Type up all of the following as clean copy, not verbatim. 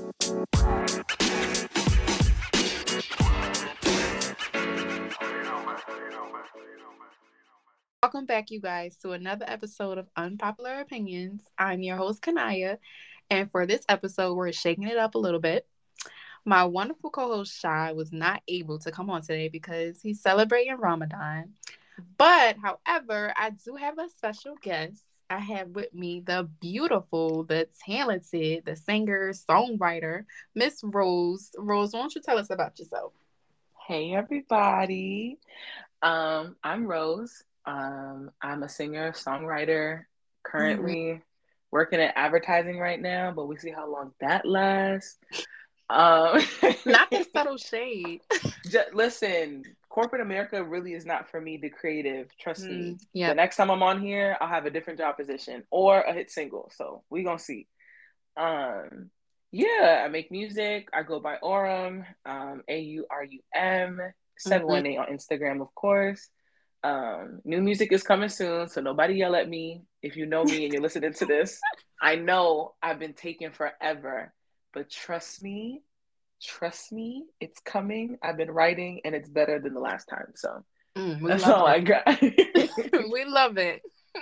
Welcome back, you guys, to another episode of Unpopular Opinions. I'm your host, Kanaya, and for this episode, we're shaking it up a little bit. My wonderful co host, Shai, was not able to come on today because he's celebrating Ramadan. But, however, I do have a special guest. I have with me the beautiful, the talented, the singer, songwriter, Miss Rose. Rose, why don't you tell us about yourself? Hey everybody. I'm Rose. I'm a singer, songwriter, Mhm. currently working at advertising right now, but we see how long that lasts. Um, Not that subtle shade. listen, corporate America really is not for me, the creative. Trust me. The Yep. next time I'm on here, I'll have a different job position or a hit single. So we gonna see. Um, yeah, I make music. I go by Aurum, AURUM, Mhm. 718 on Instagram, of course. New music is coming soon, so nobody yell at me. If you know me and you're listening to this, I know I've been taking forever, but trust me, it's coming. I've been writing and it's better than the last time. So We that's love all I it. got. We love it.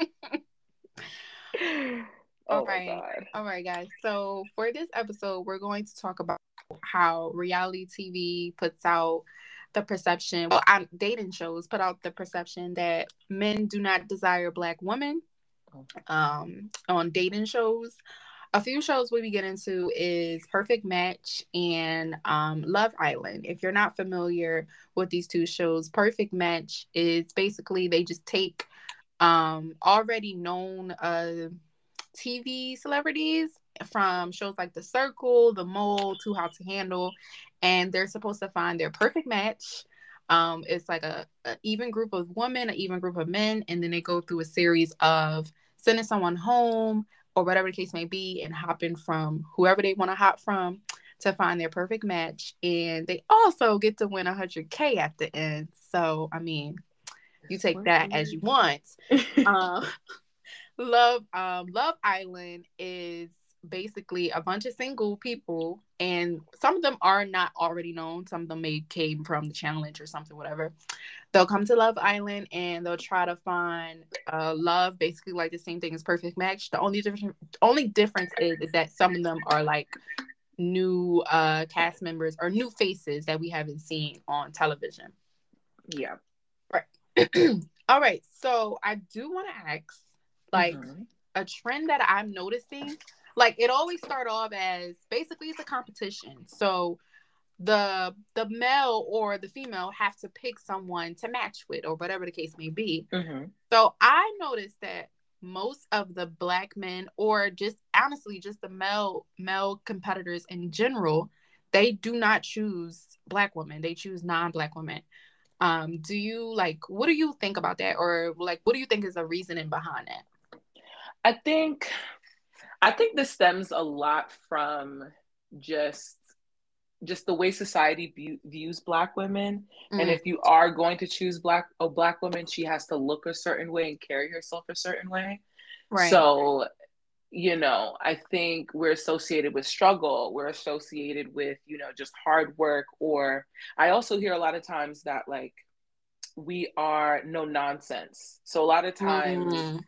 All Oh my right. God. All right, guys. So for this episode, we're going to talk about how reality TV puts out the perception, dating shows put out the perception that men do not desire black women on dating shows. A few shows we get into is Perfect Match and Love Island. If you're not familiar with these two shows, Perfect Match is basically they just take already known TV celebrities from shows like The Circle, The Mole, Too Hot to Handle, and they're supposed to find their perfect match. It's like a even group of women, an even group of men, and then they go through a series of sending someone home or whatever the case may be, and hopping from whoever they want to hop from to find their perfect match. And they also get to win 100K at the end. So, I mean, you It's take worth that as you want. it. Um, Love Island is basically a bunch of single people, and some of them are not already known. Some of them may came from the challenge or something, whatever. They'll come to Love Island and they'll try to find love, basically like the same thing as Perfect Match. The only difference is that some of them are like new cast members or new faces that we haven't seen on television. Yeah. Right. All right. So I do want to ask, like, Hmm. a trend that I'm noticing. Like, it always start off as basically it's a competition. So the male or the female have to pick someone to match with or whatever the case may be. Hmm. So I noticed that most of the black men or just honestly just the male competitors in general, they do not choose black women. They choose non-black women. Do you like what do you think about that? Or like what do you think is the reasoning behind that? I think I think this stems a lot from just just the way society views black women. And Mm, if you are going to choose black woman, she has to look a certain way and carry herself a certain way. right. So, I think we're associated with struggle. We're associated with, just hard work. Or I also hear a lot of times that like we are no nonsense. So a lot of times, Mm,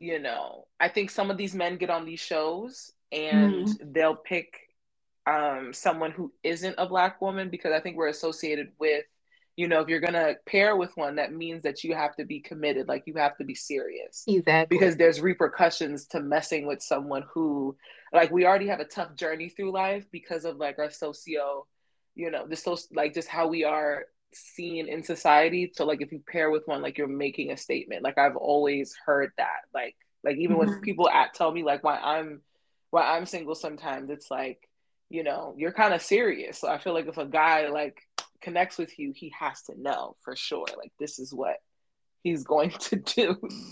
I think some of these men get on these shows and mm, they'll pick someone who isn't a black woman because I think we're associated with, if you're gonna pair with one, that means that you have to be committed, like you have to be serious, exactly. because there's repercussions to messing with someone who, like, we already have a tough journey through life because of like our socio, this so like just how we are seen in society. So like if you pair with one, like you're making a statement. Like I've always heard that, like even when Mhm. people tell me like why I'm single, sometimes it's like, you're kind of serious. So I feel like if a guy like connects with you, he has to know for sure, like this is what he's going to do.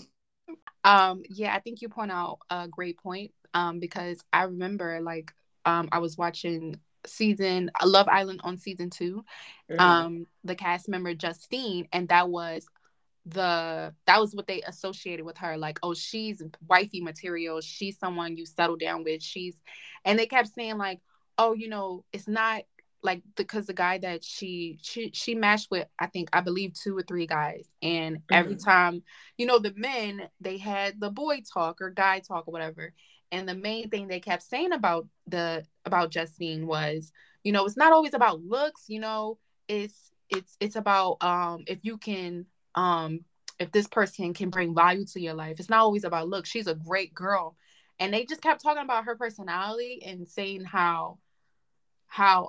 Yeah, I think you point out a great point. Because I remember like I was watching season Love Island on season two. Hmm. The cast member Justine, and that was what they associated with her, like, oh, she's wifey material, she's someone you settle down with, and they kept saying like, oh, it's not like because the guy that she matched with, I believe 2 or 3 guys, and every time, the men, they had the boy talk or guy talk or whatever, and the main thing they kept saying about Justine was, it's not always about looks, it's about if you can if this person can bring value to your life. It's not always about looks. She's a great girl. And they just kept talking about her personality and saying how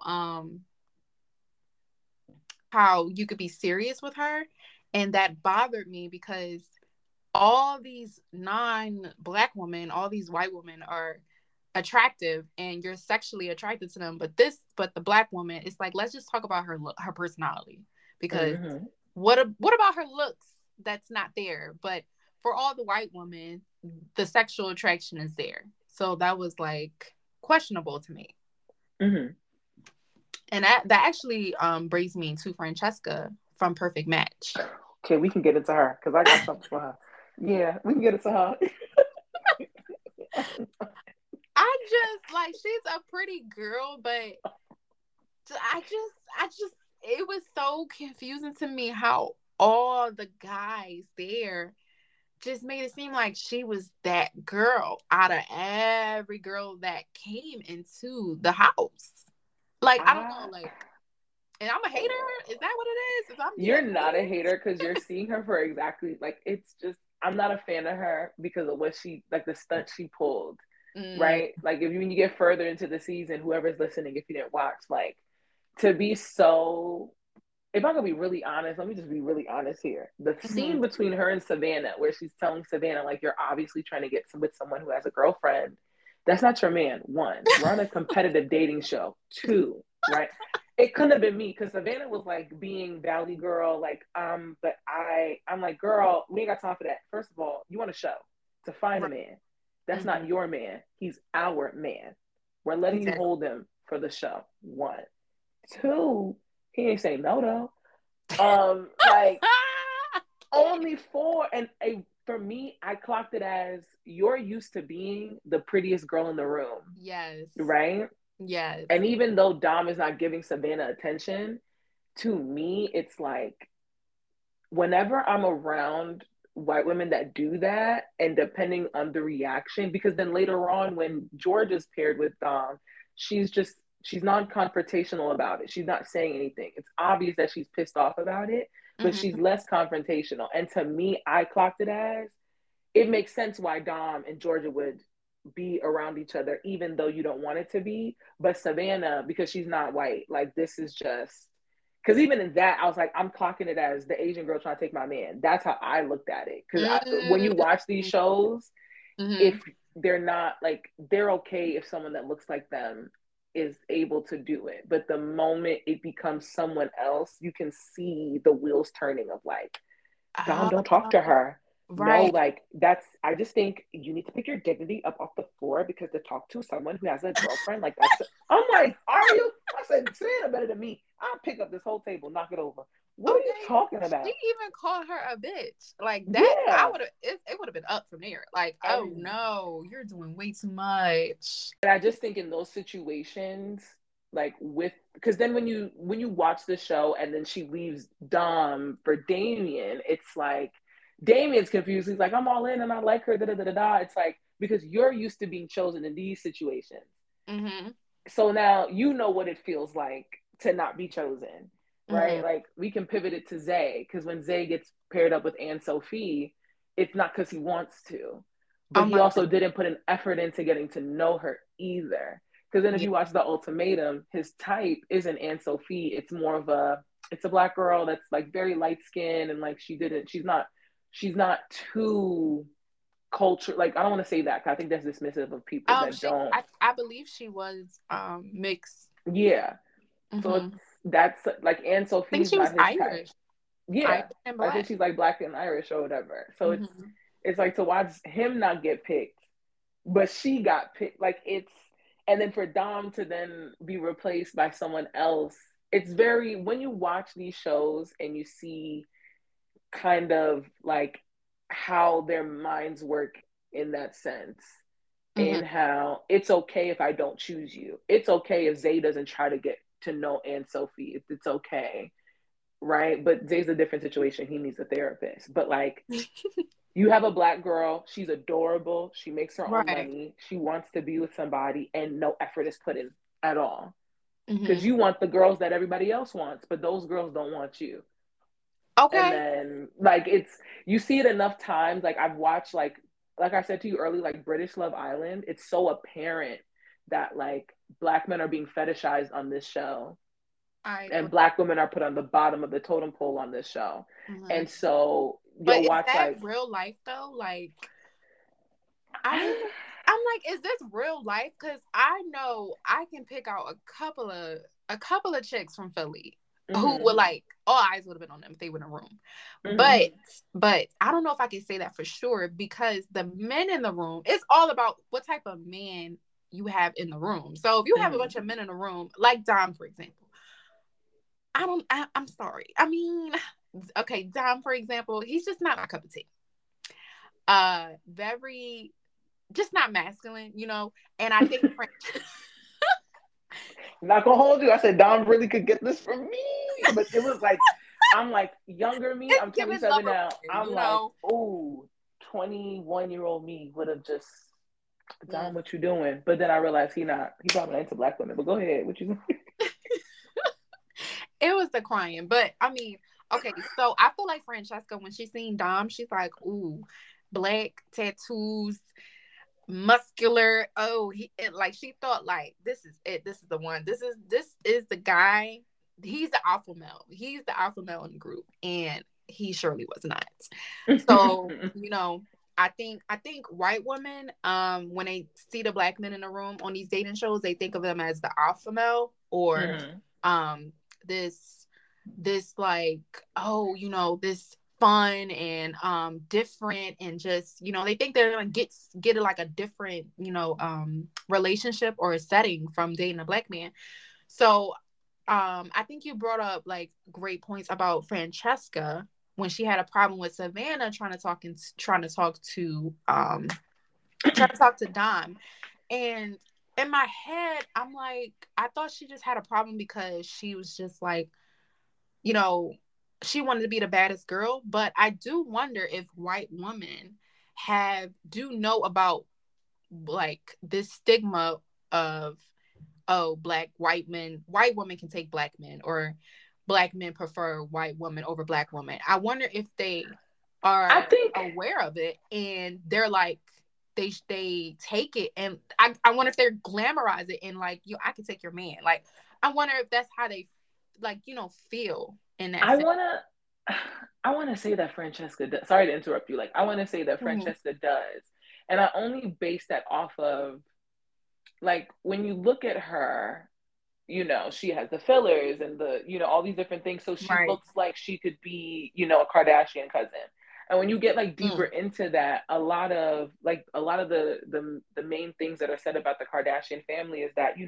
how you could be serious with her, and that bothered me because all these non-black women, all these white women are attractive and you're sexually attracted to them, but the black woman, it's like, let's just talk about her personality, because what about her looks that's not there? But for all the white women, the sexual attraction is there. So that was like questionable to me. And that actually brings me to Francesca from Perfect Match. Okay, we can get into her because I got something for her. Yeah, we can get into her. I just like, she's a pretty girl, but I just it was so confusing to me how all the guys there just made it seem like she was that girl out of every girl that came into the house. Like, I don't know, like, and I'm a hater. Is that what it is? You're not a hater because you're seeing her for exactly, like, it's just, I'm not a fan of her because of what she, like, the stunt she pulled, right? Like, when you get further into the season, whoever's listening, if you didn't watch, like, to be so, if I'm gonna be really honest, let me just be really honest here. The scene between her and Savannah, where she's telling Savannah, like, you're obviously trying to get with someone who has a girlfriend. That's not your man. 1, we're on a competitive dating show. 2, right? It couldn't have been me because Savannah was like being Valley girl, like, but I'm like, girl, we ain't got time for that. First of all, you want a show to find a man. That's not your man. He's our man. We're letting you hold him for the show. 1. 2, he ain't say no though. Like, only 4, and for me, I clocked it as, you're used to being the prettiest girl in the room. Yes. Right? Yes. And even though Dom is not giving Savannah attention, to me, it's like, whenever I'm around white women that do that, and depending on the reaction, because then later on when George is paired with Dom, she's non-confrontational about it. She's not saying anything. It's obvious that she's pissed off about it, but she's less confrontational. And to me, I clocked it as, it makes sense why Dom and Georgia would be around each other, even though you don't want it to be. But Savannah, because she's not white, like, this is just, because even in that, I was like, I'm clocking it as the Asian girl trying to take my man. That's how I looked at it. Because when you watch these shows, if they're not, like, they're okay if someone that looks like them is able to do it. But the moment it becomes someone else, you can see the wheels turning of, like, Dom, don't talk to her. Right. No, like, I just think you need to pick your dignity up off the floor, because to talk to someone who has a girlfriend, like, I'm like, are you? I said, Savannah better than me. I'll pick up this whole table, knock it over. What are you talking about? She even called her a bitch. Like that, yeah. It would have been up from there. Like, oh no, you're doing way too much. And I just think in those situations, like, because then when you watch the show and then she leaves Dom for Damien, it's like, Damien's confused. He's like, I'm all in and I like her, da da da da. It's like, because you're used to being chosen in these situations. So now you know what it feels like to not be chosen, right? Like, we can pivot it to Zay, because when Zay gets paired up with Anne Sophie, it's not because he wants to, but he also didn't put an effort into getting to know her either. Because then if you watch The Ultimatum, his type isn't Anne Sophie. It's more of it's a black girl that's, like, very light skinned, and, like, she's not too culture. Like, I don't want to say that, because I think that's dismissive of people that don't. I believe she was mixed. Yeah. So that's like, Anne Sophie is not his Irish. Type. Yeah. I think she's like black and Irish or whatever. So it's like, to watch him not get picked, but she got picked. Like, and then for Dom to then be replaced by someone else, it's very, when you watch these shows and you see kind of like how their minds work in that sense, in how it's okay if I don't choose you. It's okay if Zay doesn't try to get to know Aunt Sophie. It's okay, right? But Zay's a different situation. He needs a therapist. But like, you have a Black girl. She's adorable. She makes her own Right. money. She wants to be with somebody, and no effort is put in at all. Because Mm-hmm. you want the girls that everybody else wants, but those girls don't want you. And Okay. then like you see it enough times. Like I've watched like I said to you earlier, like British Love Island. It's so apparent that like Black men are being fetishized on this show, I and agree. Black women are put on the bottom of the totem pole on this show. Mm-hmm. And so But you'll is watch that like real life though? Like, I I'm like, is this real life? Because I know I can pick out a couple of chicks from Philly who mm-hmm, would like all eyes would have been on them if they were in a room. mm-hmm, But I don't know if I can say that for sure because the men in the room, it's all about what type of man you have in the room. So if you have a mm-hmm. bunch of men in a room, like Dom, for example, I'm sorry. I mean, okay, Dom, for example, he's just not my cup of tea. Very just not masculine, And I think Not gonna hold you. I said Dom really could get this from me, but it was like I'm like younger me. I'm it's giving 27 lover now. boy, I'm like, oh, 21-year-old me would have just Mm. Dom, what you doing? But then I realized he probably not into Black women. But go ahead, what you? It was the crying, but I mean, okay, so I feel like Francesca when she seen Dom, she's like, ooh, black tattoos, muscular. Oh, like she thought like this is it. This is the one. This is the guy. He's the alpha male. He's the alpha male in the group, and he surely was not. So I think white women, when they see the Black men in the room on these dating shows, they think of them as the alpha male or Mm-hmm. um this like, oh, this fun and different and just, they think they're gonna get like a different, relationship or a setting from dating a Black man. So I think you brought up like great points about Francesca when she had a problem with Savannah trying to talk to Dom. And in my head, I'm like, I thought she just had a problem because she was just like, you know, she wanted to be the baddest girl. But I do wonder if white women do know about like this stigma of, oh, white women can take Black men, or Black men prefer white women over Black women. I wonder if they I are think aware of it and they're like, they take it, and I wonder if they're glamorize it and like, I can take your man. Like, I wonder if that's how they like, feel in that I sense. wanna I wanna say that Francesca does. Sorry to interrupt you. Like I wanna say that Mhm. Francesca does, and I only base that off of like when you look at her, she has the fillers and all these different things. So she Right. looks like she could be, a Kardashian cousin. And when you get like deeper Mm. into that, a lot of the main things that are said about the Kardashian family is that,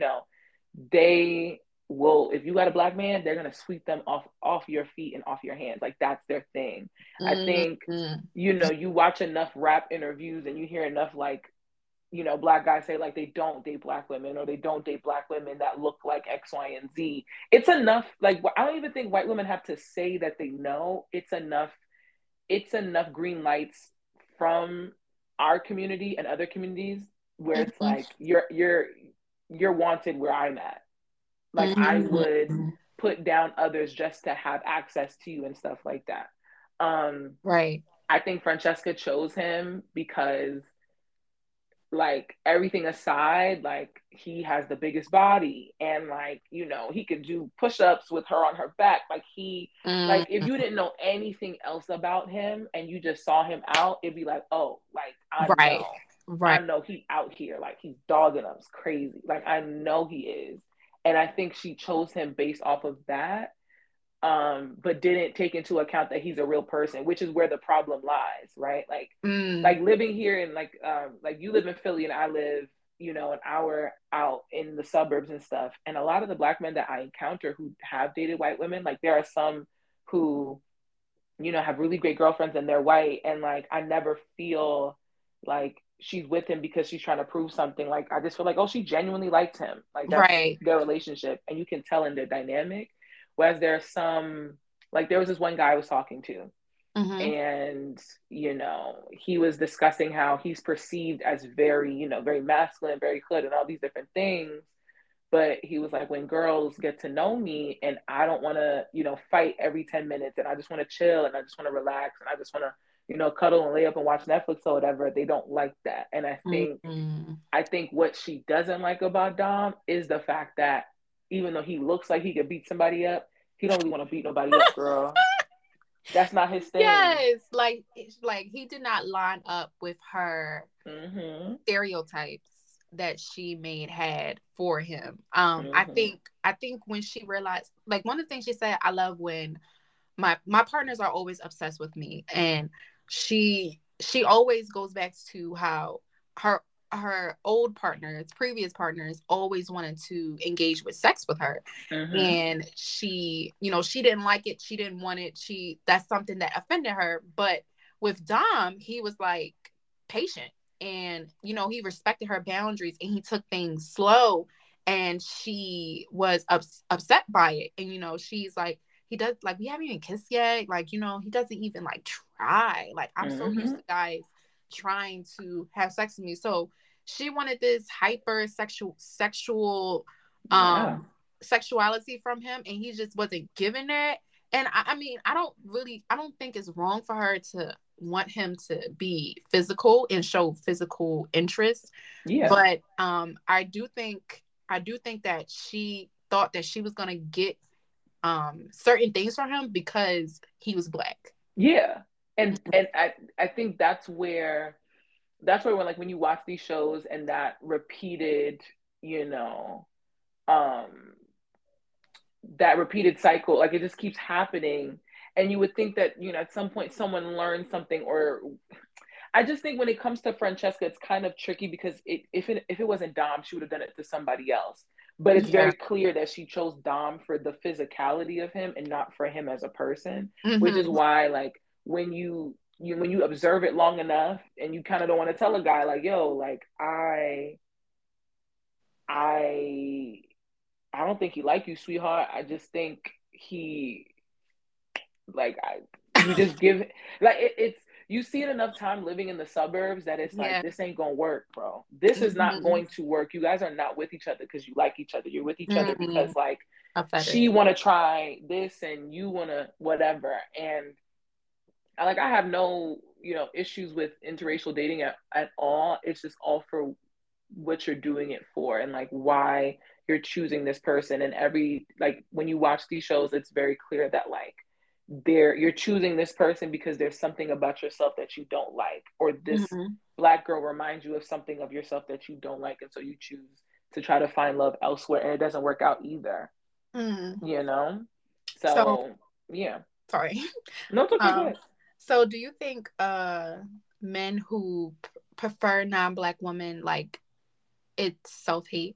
they will, if you got a Black man, they're gonna sweep them off your feet and off your hands. Like that's their thing. I think, Mm-hmm. you watch enough rap interviews and you hear enough like Black guys say like they don't date Black women or they don't date Black women that look like X, Y, and Z. It's enough. Like I don't even think white women have to say that they know. It's enough. It's enough green lights from our community and other communities where it's Mm-hmm. like you're wanted where I'm at. Like I would Mm-hmm. put down others just to have access to you and stuff like that. Um, Right. I think Francesca chose him because like everything aside, like he has the biggest body and like, he could do push-ups with her on her back. Like if Mm-hmm. you didn't know anything else about him and you just saw him out, it'd be like, oh, like Right. I Right. know he out here, like he's dogging us crazy. Like I know he is. And I think she chose him based off of that, but didn't take into account that he's a real person, which is where the problem lies, right? Mm. Like living here and like you live in Philly and I live, an hour out in the suburbs and stuff. And a lot of the Black men that I encounter who have dated white women, like there are some who, have really great girlfriends and they're white, and like I never feel like she's with him because she's trying to prove something. Like, I just feel like, oh, she genuinely liked him. Like, that's Right. their relationship, and you can tell in their dynamic. Whereas there's some, like, there was this one guy I was talking to, Mm-hmm. and he was discussing how he's perceived as very, very masculine, very hood, and all these different things. But he was like, when girls get to know me and I don't want to, fight every 10 minutes, and I just want to chill and I just want to relax and I just want to, cuddle and lay up and watch Netflix or whatever, they don't like that. And Mm-hmm. I think what she doesn't like about Dom is the fact that even though he looks like he could beat somebody up, he don't really want to beat nobody up, girl. That's not his thing. Yes, like he did not line up with her Mm-hmm. stereotypes that she made had for him. Mm-hmm. I think when she realized, like, one of the things she said, I love when my partners are always obsessed with me, and she always goes back to how her old partners, previous partners, always wanted to engage with sex with her, Mm-hmm. and she didn't like it, she didn't want it, that's something that offended her. But with Dom, he was like patient, and he respected her boundaries, and he took things slow, and she was upset by it. And she's like, he does, like, we haven't even kissed yet, like, he doesn't even like try, like, I'm so used Mm-hmm. to guys trying to have sex with me. So she wanted this hyper sexual Yeah. sexuality from him, and he just wasn't giving that. And I mean, I don't think it's wrong for her to want him to be physical and show physical interest. Yeah. But I do think that she thought that she was gonna get certain things from him because he was black. Yeah. And I think that's where when you watch these shows and that repeated, you know, um that repeated cycle, like it just keeps happening. And you would think that, at some point someone learned something. Or I just think when it comes to Francesca, it's kind of tricky because if it wasn't Dom, she would have done it to somebody else. But it's Yeah. very clear that she chose Dom for the physicality of him and not for him as a person, which is Mm-hmm. why, like, when you observe it long enough and you kind of don't want to tell a guy like, yo, like, I I don't think he like you, sweetheart. I just think he like I you just give like it's you see it enough time living in the suburbs that it's like, Yeah. this ain't gonna work, bro. This is not Mm-hmm. going to work. You guys are not with each other because you like each other. You're with each other because, Mm-hmm. like, A fetish. she want to try this and you want to whatever. And I have no issues with interracial dating at all. It's just all for what you're doing it for, and like why you're choosing this person. And when you watch these shows, it's very clear that, like, you're choosing this person because there's something about yourself that you don't like, or this Mm-hmm. black girl reminds you of something of yourself that you don't like, and so you choose to try to find love elsewhere, and it doesn't work out either, Mm. you know So so yeah. sorry. No, it's okay, go Um. ahead. So do you think men who prefer non-black women, like, it's self-hate?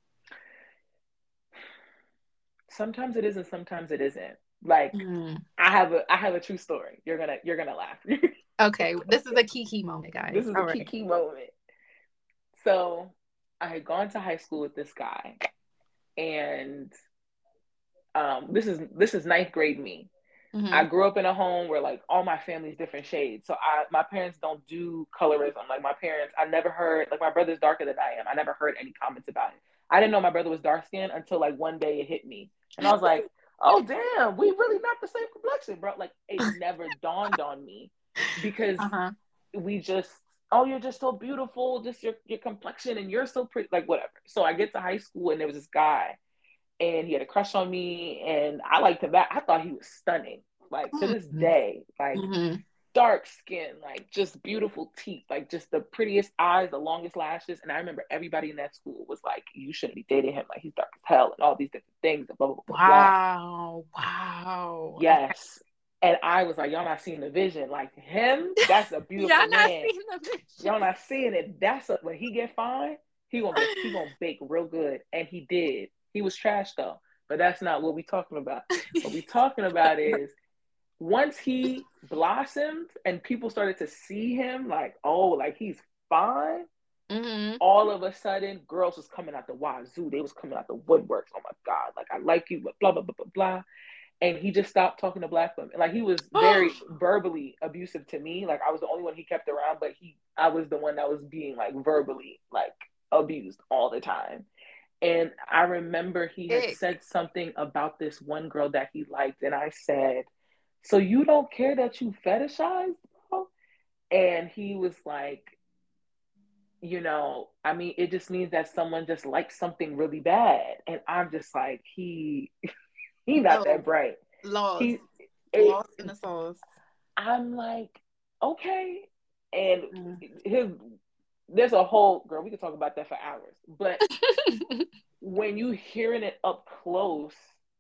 Sometimes it is and sometimes it isn't. Like, Mm. I have a true story. You're gonna laugh. Okay, this is a key moment, guys. This is a All right. key moment. So I had gone to high school with this guy, and this is ninth grade me. I Mm-hmm. grew up in a home where, like, all my family's different shades. So my parents don't do colorism. Like, my parents, I never heard, like, my brother's darker than I am. I never heard any comments about it. I didn't know my brother was dark skinned until, like, one day it hit me. And I was like, oh damn, we really not the same complexion, bro. Like, it never dawned on me because Uh-huh. we just, oh, you're just so beautiful, just your complexion, and you're so pretty, like, whatever. So I get to high school and there was this guy, and he had a crush on me, and I liked him back. I thought he was stunning, like, to this Mm-hmm. day, like, Mm-hmm. dark skin, like, just beautiful teeth, like, just the prettiest eyes, the longest lashes. And I remember everybody in that school was like, you shouldn't be dating him, like, he's dark as hell, and all these different things, and blah blah blah blah. Wow. Wow. Okay. Yes. And I was like, y'all not seeing the vision, like, him, that's a Y'all beautiful not man. seeing the picture. Y'all not seeing it. When he get fine, he gonna bake real good. And he did. He was trash though. But that's not what we talking about. What we talking about is, once he blossomed and people started to see him, like, oh, like, he's fine, all of a sudden, girls was coming out the wazoo. They was coming out the woodworks. Oh my God, like, I like you, but blah, blah, blah, blah, blah. And he just stopped talking to black women. Like, he was very verbally abusive to me. Like, I was the only one he kept around, but I was the one that was being like verbally like abused all the time. And I remember he had said something about this one girl that he liked, and I said, "So you don't care that you fetishized, bro?" And he was like, I mean, it just means that someone just likes something really bad. And I'm just like, he not that bright. Lost. He Lost in the sauce. I'm like, okay. And there's a whole, girl, we could talk about that for hours. But when you hearing it up close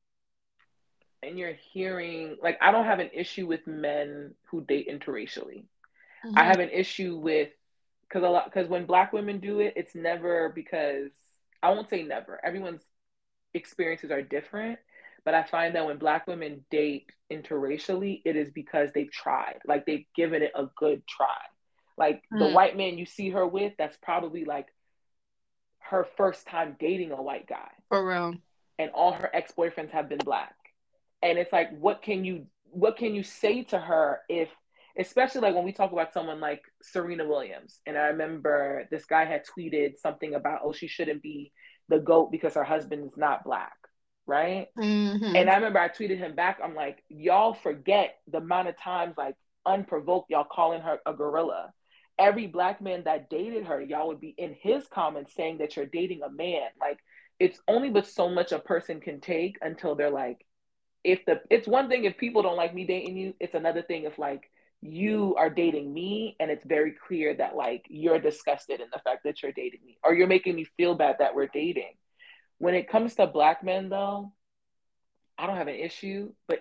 and you're hearing, like, I don't have an issue with men who date interracially. I have an issue with, because when black women do it, it's never because, I won't say never, everyone's experiences are different, but I find that when black women date interracially, it is because they've tried, like, they've given it a good try. Like, the white man you see her with, that's probably like her first time dating a white guy. For real. And all her ex-boyfriends have been black. And it's like, what can you say to her, if, especially like when we talk about someone like Serena Williams. And I remember this guy had tweeted something about, oh, she shouldn't be the GOAT because her husband is not black, right? And I remember I tweeted him back, I'm like, y'all forget the amount of times, like, unprovoked, y'all calling her a gorilla. Every black man that dated her, y'all would be in his comments saying that you're dating a man. Like, it's only but so much a person can take until they're like, it's one thing if people don't like me dating you, it's another thing if, like, you are dating me and it's very clear that, like, you're disgusted in the fact that you're dating me, or you're making me feel bad that we're dating. When it comes to black men, though, I don't have an issue, but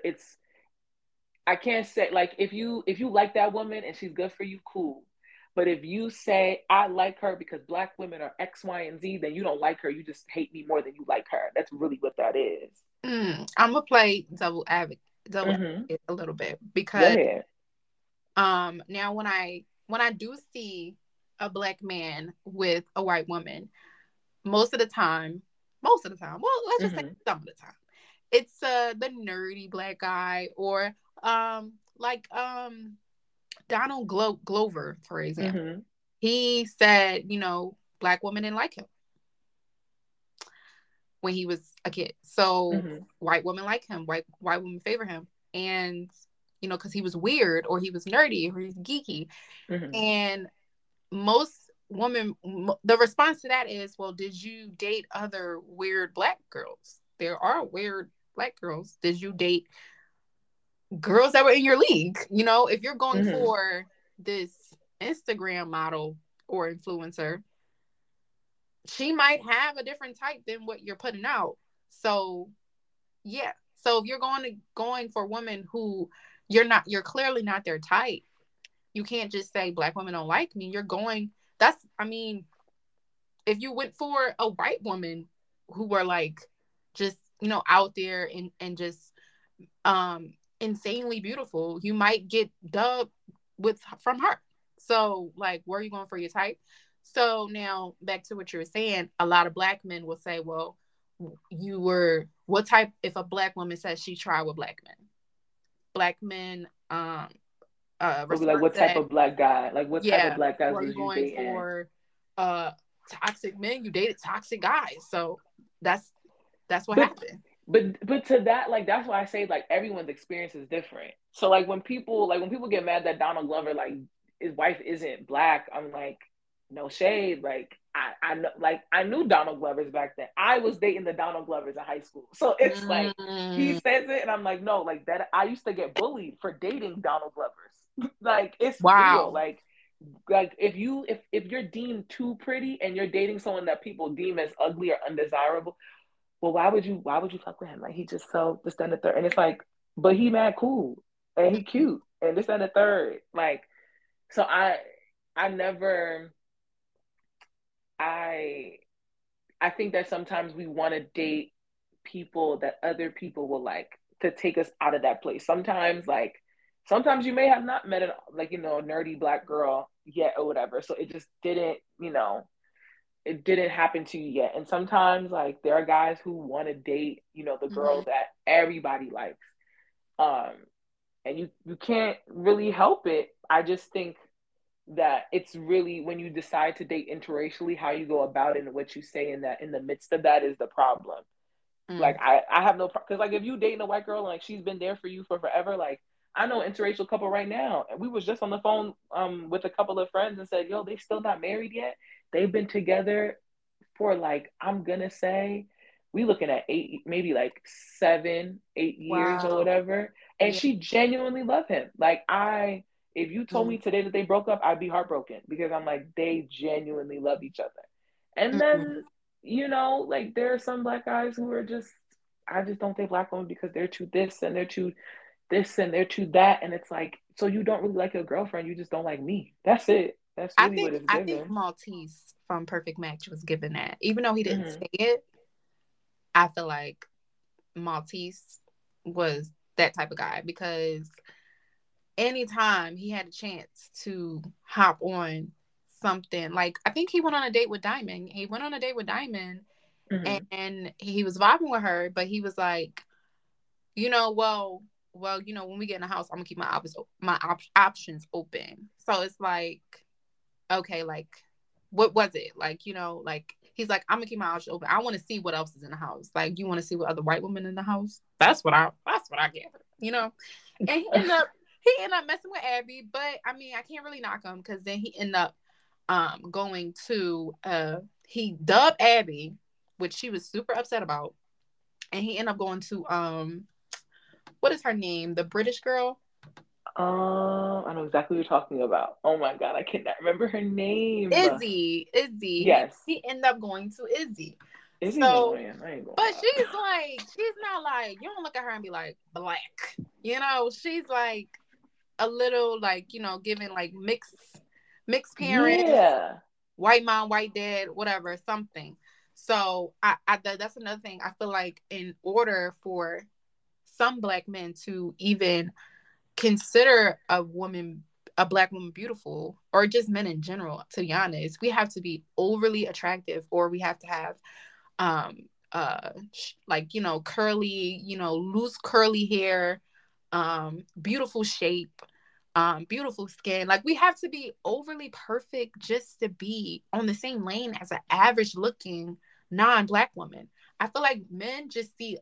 I can't say, like, if you like that woman and she's good for you, cool. But if you say, I like her because black women are X, Y, and Z, then you don't like her. You just hate me more than you like her. That's really what that is. I'm gonna play devil advocate a little bit, because now when I do see a black man with a white woman, most of the time, well, let's just say some of the time, it's the nerdy black guy, or like Donald Glover, for example. He said, black women didn't like him when he was a kid. So white women like him, white women favor him. And, because he was weird, or he was nerdy, or he's geeky. And most women, the response to that is, well, did you date other weird black girls? There are weird black girls. Did you date girls that were in your league? If you're going for this Instagram model or influencer, she might have a different type than what you're putting out. So yeah. So if you're going for women who you're clearly not their type, you can't just say black women don't like me. If you went for a white woman who were like just, out there and just insanely beautiful, you might get dubbed from her. So, like, where are you going for your type? So now back to what you were saying, a lot of black men will say, well, what type, if a black woman says she tried with black men, like, what type of black guy? Like, what type of black guys was you dating? For toxic men, you dated toxic guys. So that's what happened. But to that, like, that's why I say, like, everyone's experience is different. So, like, when people get mad that Donald Glover, like, his wife isn't black, I'm like, no shade. Like, I know, like, I knew Donald Glovers back then. I was dating the Donald Glovers in high school. So it's like, he says it and I'm like, no, like, that I used to get bullied for dating Donald Glovers. Like, it's real. Like if you're deemed too pretty and you're dating someone that people deem as ugly or undesirable, well, why would you fuck with him? Like, he just so this, that, and the third. And it's like, but he mad cool and he cute and this, that, and the third. Like, so I think that sometimes we want to date people that other people will like, to take us out of that place. Sometimes you may have not met a nerdy black girl, yet or whatever. So it just didn't, it didn't happen to you yet. And sometimes like there are guys who want to date, the Mm-hmm. girl that everybody likes. Um, and you can't really help it. I just think that it's really when you decide to date interracially, how you go about it and what you say in the midst of that is the problem. Like Mm. I have no, because like if you dating a white girl and like she's been there for you for forever, like I know an interracial couple right now, and we was just on the phone with a couple of friends and said, yo, they still not married yet. They've been together for like, I'm gonna say we looking at 8, maybe like 7, 8 years or Wow. whatever. And Yeah. she genuinely loved him. Like if you told me Mm. today that they broke up, I'd be heartbroken because I'm like, they genuinely love each other. And Mm-mm. then, like there are some black guys who are just, I just don't think black women because they're too this and they're too this and they're too that. And it's like, so you don't really like your girlfriend, you just don't like me. That's it. That's I really what think it's I think given. Maltese from Perfect Match was given that. Even though he didn't Mm-hmm. say it, I feel like Maltese was that type of guy because anytime he had a chance to hop on something, like I think he went on a date with Diamond. He went on a date with Diamond Mm-hmm. and he was vibing with her, but he was like, well, when we get in the house, I'm gonna keep options open. So it's like, okay, like, what was it? Like, like he's like, I'm gonna keep my options open. I want to see what else is in the house. Like, you want to see what other white women in the house? That's what I gathered. And he ended up messing with Abby, but I mean, I can't really knock him because then he ended up going to he dubbed Abby, which she was super upset about, and he ended up going to what is her name? The British girl. I know exactly what you're talking about. Oh my god, I cannot remember her name. Izzy. He Yes, he ended up going to Izzy. Izzy's So, annoying. I ain't gonna but lie. she's not like, you don't look at her and be like black. She's like a little like, giving like mixed parents, Yeah. white mom, white dad, whatever, something. So that's another thing. I feel like in order for some black men to even consider a black woman beautiful, or just men in general, to be honest, we have to be overly attractive, or we have to have like, curly, loose curly hair, beautiful shape, beautiful skin. Like, we have to be overly perfect just to be on the same lane as an average looking non-black woman. I feel like men just see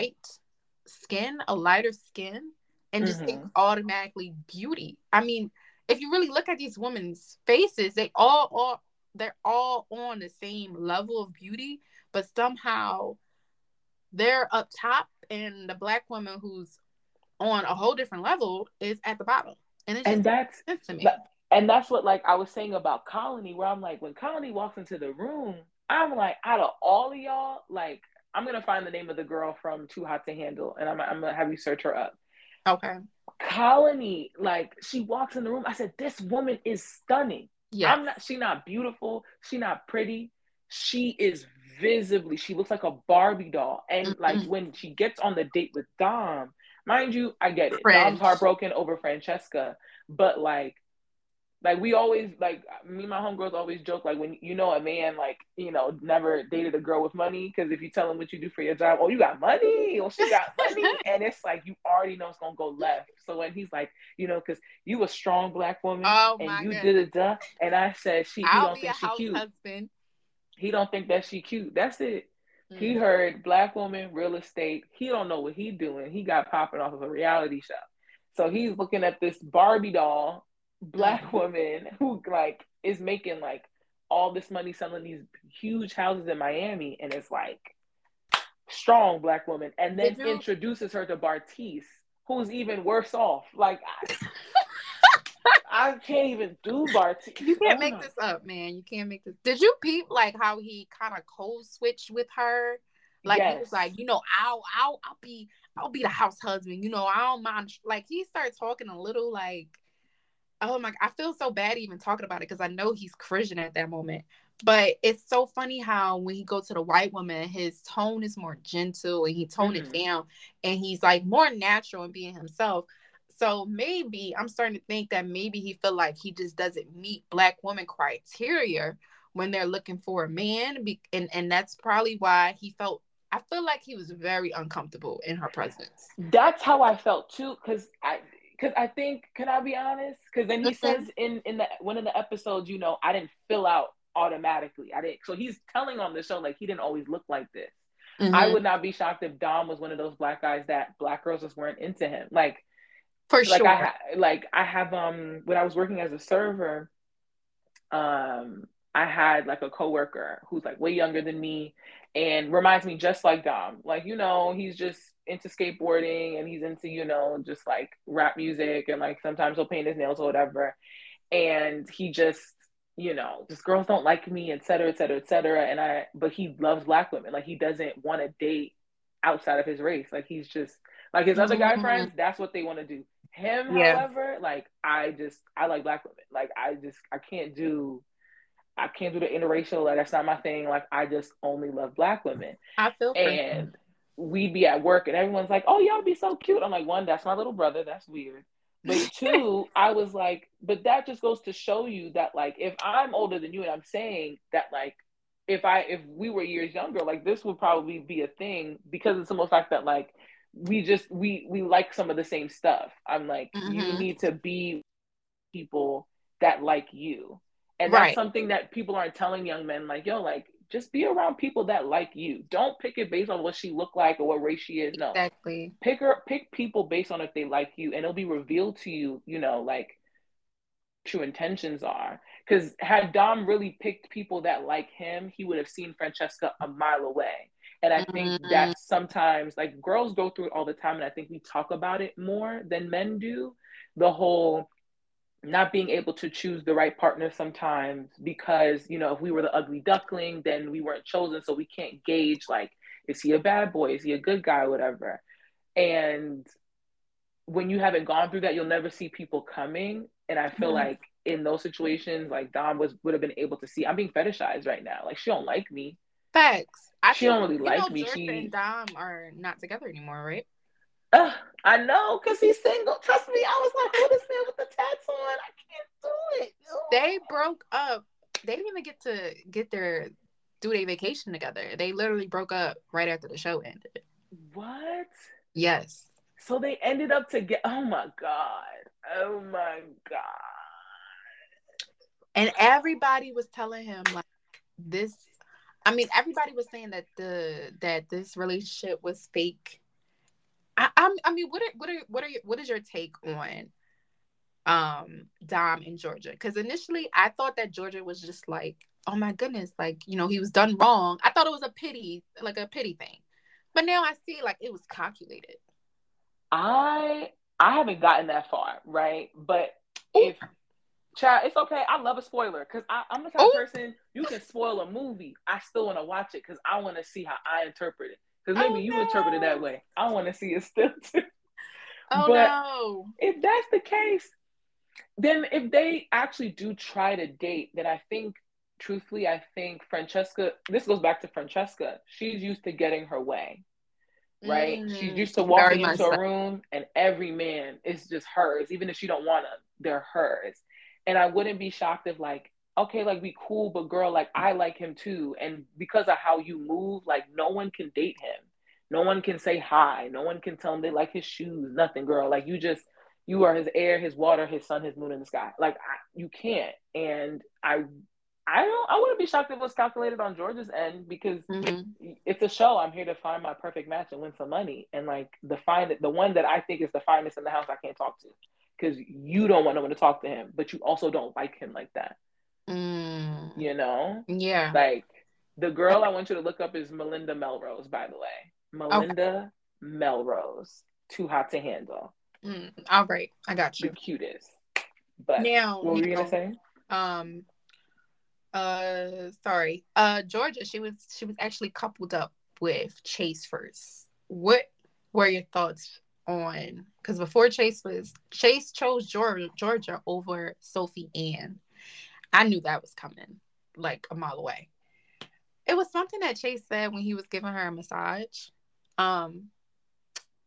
a lighter skin, and just think Mm-hmm. automatically beauty. I mean, if you really look at these women's faces, they're all on the same level of beauty, but somehow they're up top, and the black woman who's on a whole different level is at the bottom. And it just And doesn't that's make sense to me. that- and that's what like I was saying about Colony, where I'm like, when Colony walks into the room, I'm like, out of all of y'all, like I'm gonna find the name of the girl from Too Hot to Handle, and I'm gonna have you search her up. Okay. Colony, like she walks in the room, I said, this woman is stunning. Yes. She not beautiful, she not pretty. She is visibly, she looks like a Barbie doll. And like Mm-mm. when she gets on the date with Dom, mind you, I get it. Dom's French. heartbroken over Francesca, but like we always like me and my homegirls always joke like when a man like never dated a girl with money, because if you tell him what you do for your job, oh, you got money, or she got money, and it's like you already know it's gonna go left. So when he's like, because you a strong black woman Oh and my you did goodness. it, duh, and I said he I'll don't be a think she house cute. husband. He don't think that she cute. That's it. He Mm. heard black woman real estate. He don't know what he doing. He got popping off of a reality show. So he's looking at this Barbie doll black Mm. woman who like is making like all this money selling these huge houses in Miami, and it's like strong black woman, and then Did you introduces her to Bartice, who's even worse off. Like I can't even do Bartice. You can't Oh make my. this up, man. You can't make this. Did you peep like how he kind of cold switched with her? Like, he was Yes. like, I'll be the house husband. I don't mind. Like, he started talking a little like, oh my, I feel so bad even talking about it because I know he's Christian at that moment. But it's so funny how when he goes to the white woman, his tone is more gentle and he toned it Mm-hmm. down, and he's like more natural in being himself. So maybe I'm starting to think that maybe he feel like he just doesn't meet Black woman criteria when they're looking for a man, and that's probably why he felt. I feel like he was very uncomfortable in her presence. That's how I felt too, because I think, can I be honest? Because then he Mm-hmm. says in the one of the episodes, I didn't fill out automatically. I didn't. So he's telling on the show like he didn't always look like this. I Mm-hmm. would not be shocked if Dom was one of those Black guys that Black girls just weren't into him. For Like sure. I have when I was working as a server, I had like a coworker who's like way younger than me and reminds me just like Dom. Like, he's just into skateboarding and he's into, just like rap music and like sometimes he'll paint his nails or whatever. And he just girls don't like me, et cetera, et cetera, et cetera. But he loves Black women. Like he doesn't want to date outside of his race. Like he's just like his other guy Mm-hmm. friends, that's what they want to do. Him, Yeah, however, like I like Black women. Like I can't do the interracial. Like that's not my thing. Like I just only love Black women. I feel for him. And we'd be at work and everyone's like, "Oh, y'all be so cute." I'm like, one, that's my little brother. That's weird. But two, I was like, but that just goes to show you that like if I'm older than you and I'm saying that like if we were years younger, like this would probably be a thing because of some of the fact that like we like some of the same stuff. I'm like, you Mm-hmm. need to be people that like you. And that's Right. something that people aren't telling young men, like, yo, like, just be around people that like you. Don't pick it based on what she looked like or what race she is. No. Exactly. Pick people based on if they like you, and it'll be revealed to you, like true intentions are. Because had Dom really picked people that like him, he would have seen Francesca a mile away. And I think Mm-hmm. that sometimes like girls go through it all the time, and I think we talk about it more than men do. The whole not being able to choose the right partner sometimes because if we were the ugly duckling then we weren't chosen, so we can't gauge like is he a bad boy, is he a good guy, whatever. And when you haven't gone through that, you'll never see people coming. And I feel Mm-hmm. like in those situations like Dom would have been able to see I'm being fetishized right now, like she don't like me, Facts. I she don't think really like me, Georgia and she Dom are not together anymore, right? uh, I know because he's single, trust me. I was like, who this man with the tats on, I can't do it. They broke up. They didn't even get to get their do their vacation together. They literally broke up right after the show ended. What? Yes. So they ended up to get. Oh my god. Oh my god. And everybody was telling him like this. I mean, everybody was saying that this relationship was fake. I mean, what is your take on Dom and Georgia? Because initially I thought that Georgia was just like, oh my goodness, like he was done wrong. I thought it was a pity thing, but now I see like it was calculated. I haven't gotten that far, right? But Oh, if child, it's okay. I love a spoiler because I'm the type of oh, person you can spoil a movie. I still want to watch it because I want to see how I interpret it. Because maybe you interpret it that oh way. I want to see it still too. no, oh But no. if that's the case, then if they actually do try to date, then I think, truthfully, I think Francesca, this goes back to Francesca. She's used to getting her way, right? She's used to Very walking much into so. a room and every man is just hers, even if she don't want them, they're hers. And I wouldn't be shocked if like, okay, like we cool, but girl, like I like him too. And because of how you move, like no one can date him. No one can say hi. No one can tell him they like his shoes. Nothing, girl. Like you are his air, his water, his sun, his moon in the sky. Like you can't. And I wouldn't be shocked if it was calculated on George's end because Mm-hmm. it's a show. I'm here to find my perfect match and win some money. And like the one that I think is the finest in the house, I can't talk to because you don't want no one to talk to him, but you also don't like him like that. Mm. You know, Yeah. like the girl I want you to look up is Melinda Melrose. By the way, Okay. Melinda Melrose, too hot to handle, All right. I got the you. cutest. But Now, what were you gonna say? um, sorry. Georgia, she was actually coupled up with Chase first. What were your thoughts on? Because before Chase chose Georgia over Sophie Ann. I knew that was coming like a mile away. It was something that Chase said when he was giving her a massage. Um,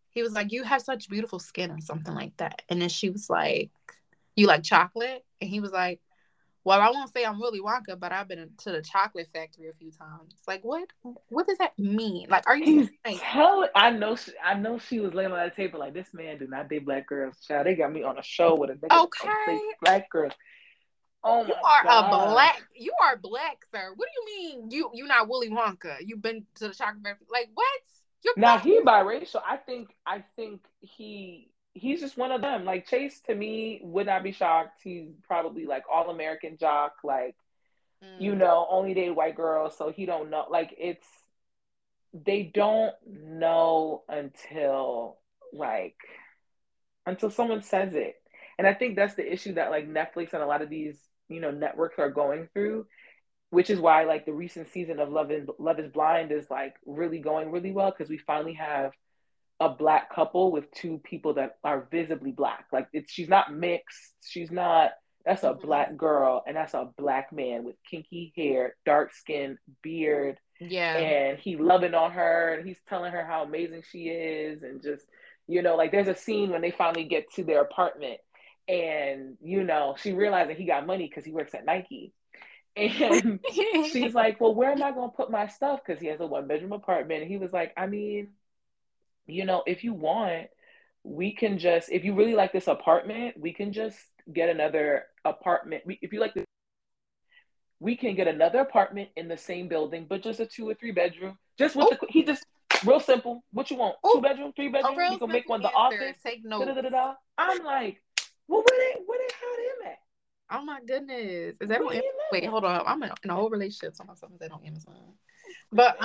he was like, "You have such beautiful skin," or something like that. And then she was like, "You like chocolate?" And he was like, "Well, I won't say I'm Willy Wonka, but I've been to the chocolate factory a few times." Like, what? What does that mean? Like, are you saying He's like, telling. I know she was laying on that table like, this man do not date black girls. Child, they got me on a show with a nigga that don't okay, date black girls. Oh you my are a god. black, you are black, sir. What do you mean you not Willy Wonka? You've been to the chocolate factory? Like, what? You're Now black. he biracial. I think he's just one of them. Like Chase to me would not be shocked. He's probably like all American jock, like Mm. only date white girls, so he don't know. Like it's they don't know like until someone says it. And I think that's the issue that like Netflix and a lot of these, networks are going through, which is why like the recent season of Love is Blind is like really going really well because we finally have a black couple with two people that are visibly black. Like she's not mixed. She's not That's a Mm-hmm. black girl and that's a black man with kinky hair, dark skin, beard, Yeah. and he loving on her and he's telling her how amazing she is and just like there's a scene when they finally get to their apartment and she realizes he got money because he works at Nike and she's like, well, where am I going to put my stuff, because he has a one-bedroom apartment. And he was like, I mean, if you want, we can just, if you really like this apartment, we can just get another apartment. If you like this, we can get another apartment in the same building, but just a 2 or 3 bedroom. Just with Oh, he just real simple. What you want? oh, 2 bedroom, three a bedroom. We real can make simple one the answer. office. Take Da da notes. da da da. I'm like, well, where they had him at? Oh my goodness. Is that on Where Amazon? him Wait, at? hold on. I'm in a whole relationship. So something that on Amazon. But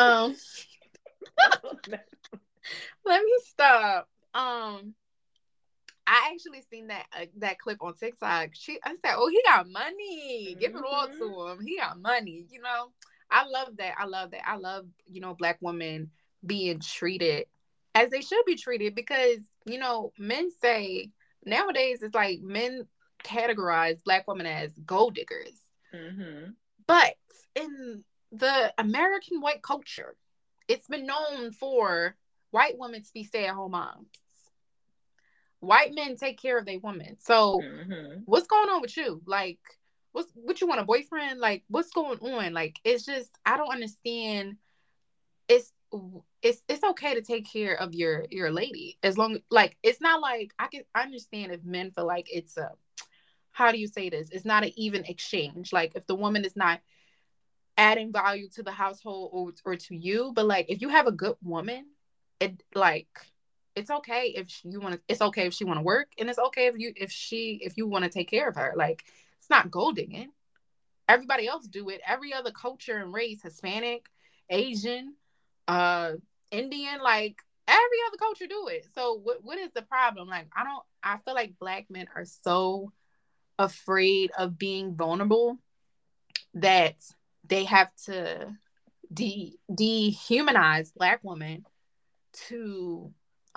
let me stop. I actually seen that clip on TikTok. I said, "Oh, he got money. Give it all Mm-hmm. to him. He got money." I love that. I love that. I love black women being treated as they should be treated because men say nowadays it's like men categorize black women as gold diggers, Mm-hmm. but in the American white culture, it's been known for white women to be stay at home moms. White men take care of their women. So Mm-hmm. what's going on with you? Like, what you want, a boyfriend? Like, what's going on? Like, it's just I don't understand. It's it's okay to take care of your lady as long like it's not like I understand if men feel like it's a, how do you say this? It's not an even exchange. Like if the woman is not adding value to the household or to you, but like if you have a good woman, it like it's okay if you want to, it's okay if she want to work, and it's okay if you want to take care of her. Like it's not gold digging. Everybody else do it. Every other culture and race, Hispanic, Asian, uh Indian, like every other culture do it. So what is the problem? Like I feel like black men are so afraid of being vulnerable that they have to dehumanize black women to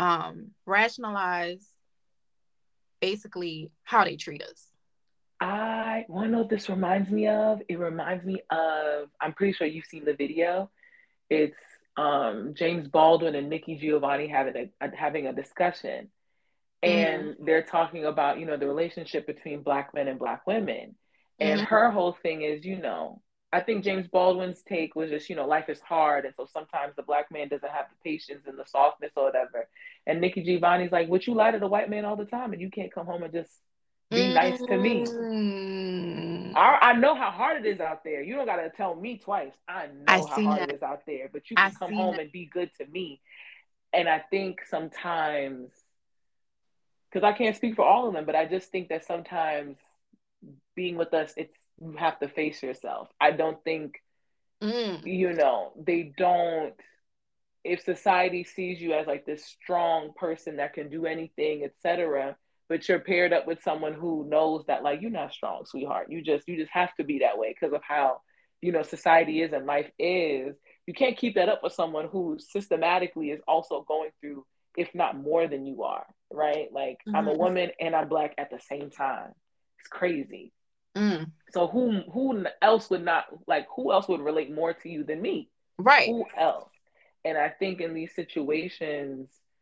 rationalize basically how they treat us. I want to know what this reminds me of. It reminds me of, I'm pretty sure you've seen the video. It's James Baldwin and Nikki Giovanni having a discussion, Mm-hmm. and they're talking about the relationship between black men and black women, and Mm-hmm. her whole thing is I think James Baldwin's take was just life is hard, and so sometimes the black man doesn't have the patience and the softness or whatever, and Nikki Giovanni's like, would you lie to the white man all the time and you can't come home and just be nice to me? Mm. I know how hard it is out there. You don't gotta tell me twice. I I know how seen hard it that. is out there, but you I can come seen home that. and be good to me. And I think sometimes, because I can't speak for all of them, but I just think that sometimes being with us, it's you have to face yourself. I don't think, Mm. they don't, if society sees you as like this strong person that can do anything, etc., but you're paired up with someone who knows that like you're not strong, sweetheart. You just have to be that way because of how society is and life is. You can't keep that up with someone who systematically is also going through, if not more than you are, right? Like I'm a Mm-hmm. woman and I'm black at the same time. It's crazy. Mm. So who else would not like who else would relate more to you than me? Right. Who else? And I think in these situations,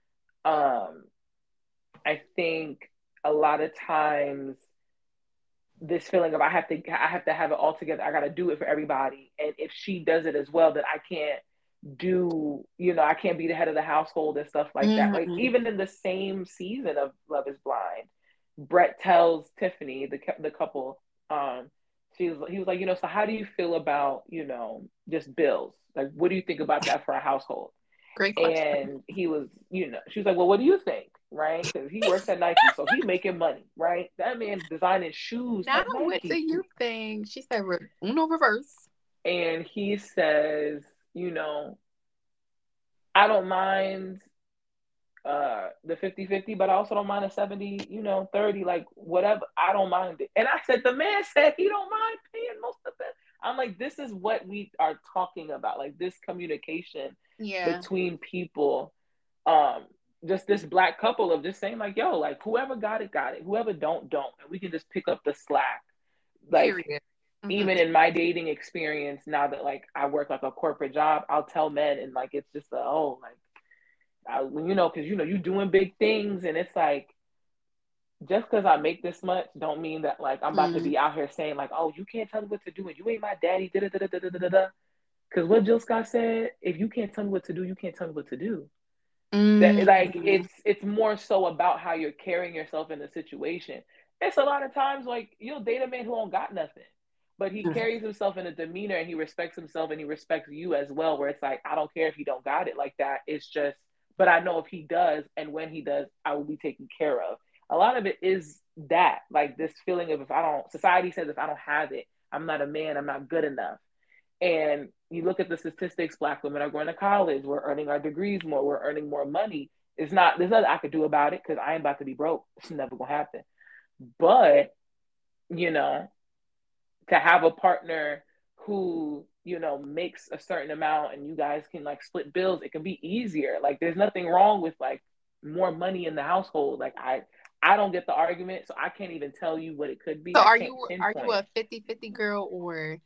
um, I think a lot of times this feeling of I have to have it all together. I got to do it for everybody. And if she does it as well, then I can't do, I can't be the head of the household and stuff like that. Like Mm-hmm. even in the same season of Love is Blind, Brett tells Tiffany, the couple, he was like, so how do you feel about, just bills? Like, what do you think about that for a household? Great question. And he was, she was like, well, what do you think? Right? Because he works at Nike, so he making money, right? That man's designing shoes Now, at what do Nike. you think? She said, Uno reverse. And he says, you know, I don't mind the 50-50, but I also don't mind a 70, 30, like whatever. I don't mind it. And I said, the man said he don't mind paying most of it. I'm like, this is what we are talking about, like this communication Yeah. between people. Um, just this black couple of just saying like, yo, like whoever got it, got it. Whoever don't. And we can just pick up the slack. Like Period. Mm-hmm. even in my dating experience, now that like I work like a corporate job, I'll tell men and like it's just like because you doing big things, and it's like just because I make this much don't mean that like I'm about to Mm-hmm. be out here saying like, oh, you can't tell me what to do and you ain't my daddy. Da da da da da da da. Because what Jill Scott said, if you can't tell me what to do, you can't tell me what to do. That like Mm-hmm. it's more so about how you're carrying yourself in the situation. It's a lot of times like you'll date a man who don't got nothing, but he carries himself in a demeanor and he respects himself and he respects you as well. Where it's like I don't care if he don't got it like that. It's just, but I know if he does and when he does, I will be taken care of. A lot of it is that like this feeling of if I don't, society says if I don't have it, I'm not a man. I'm not good enough. And you look at the statistics, black women are going to college, we're earning our degrees more, we're earning more money. There's nothing I could do about it because I ain't about to be broke. It's never gonna happen. But, you know, to have a partner who, makes a certain amount and you guys can like split bills, it can be easier. Like there's nothing wrong with like more money in the household. Like I don't get the argument, so I can't even tell you what it could be. So I are can't you pinpoint. a 50-50 girl or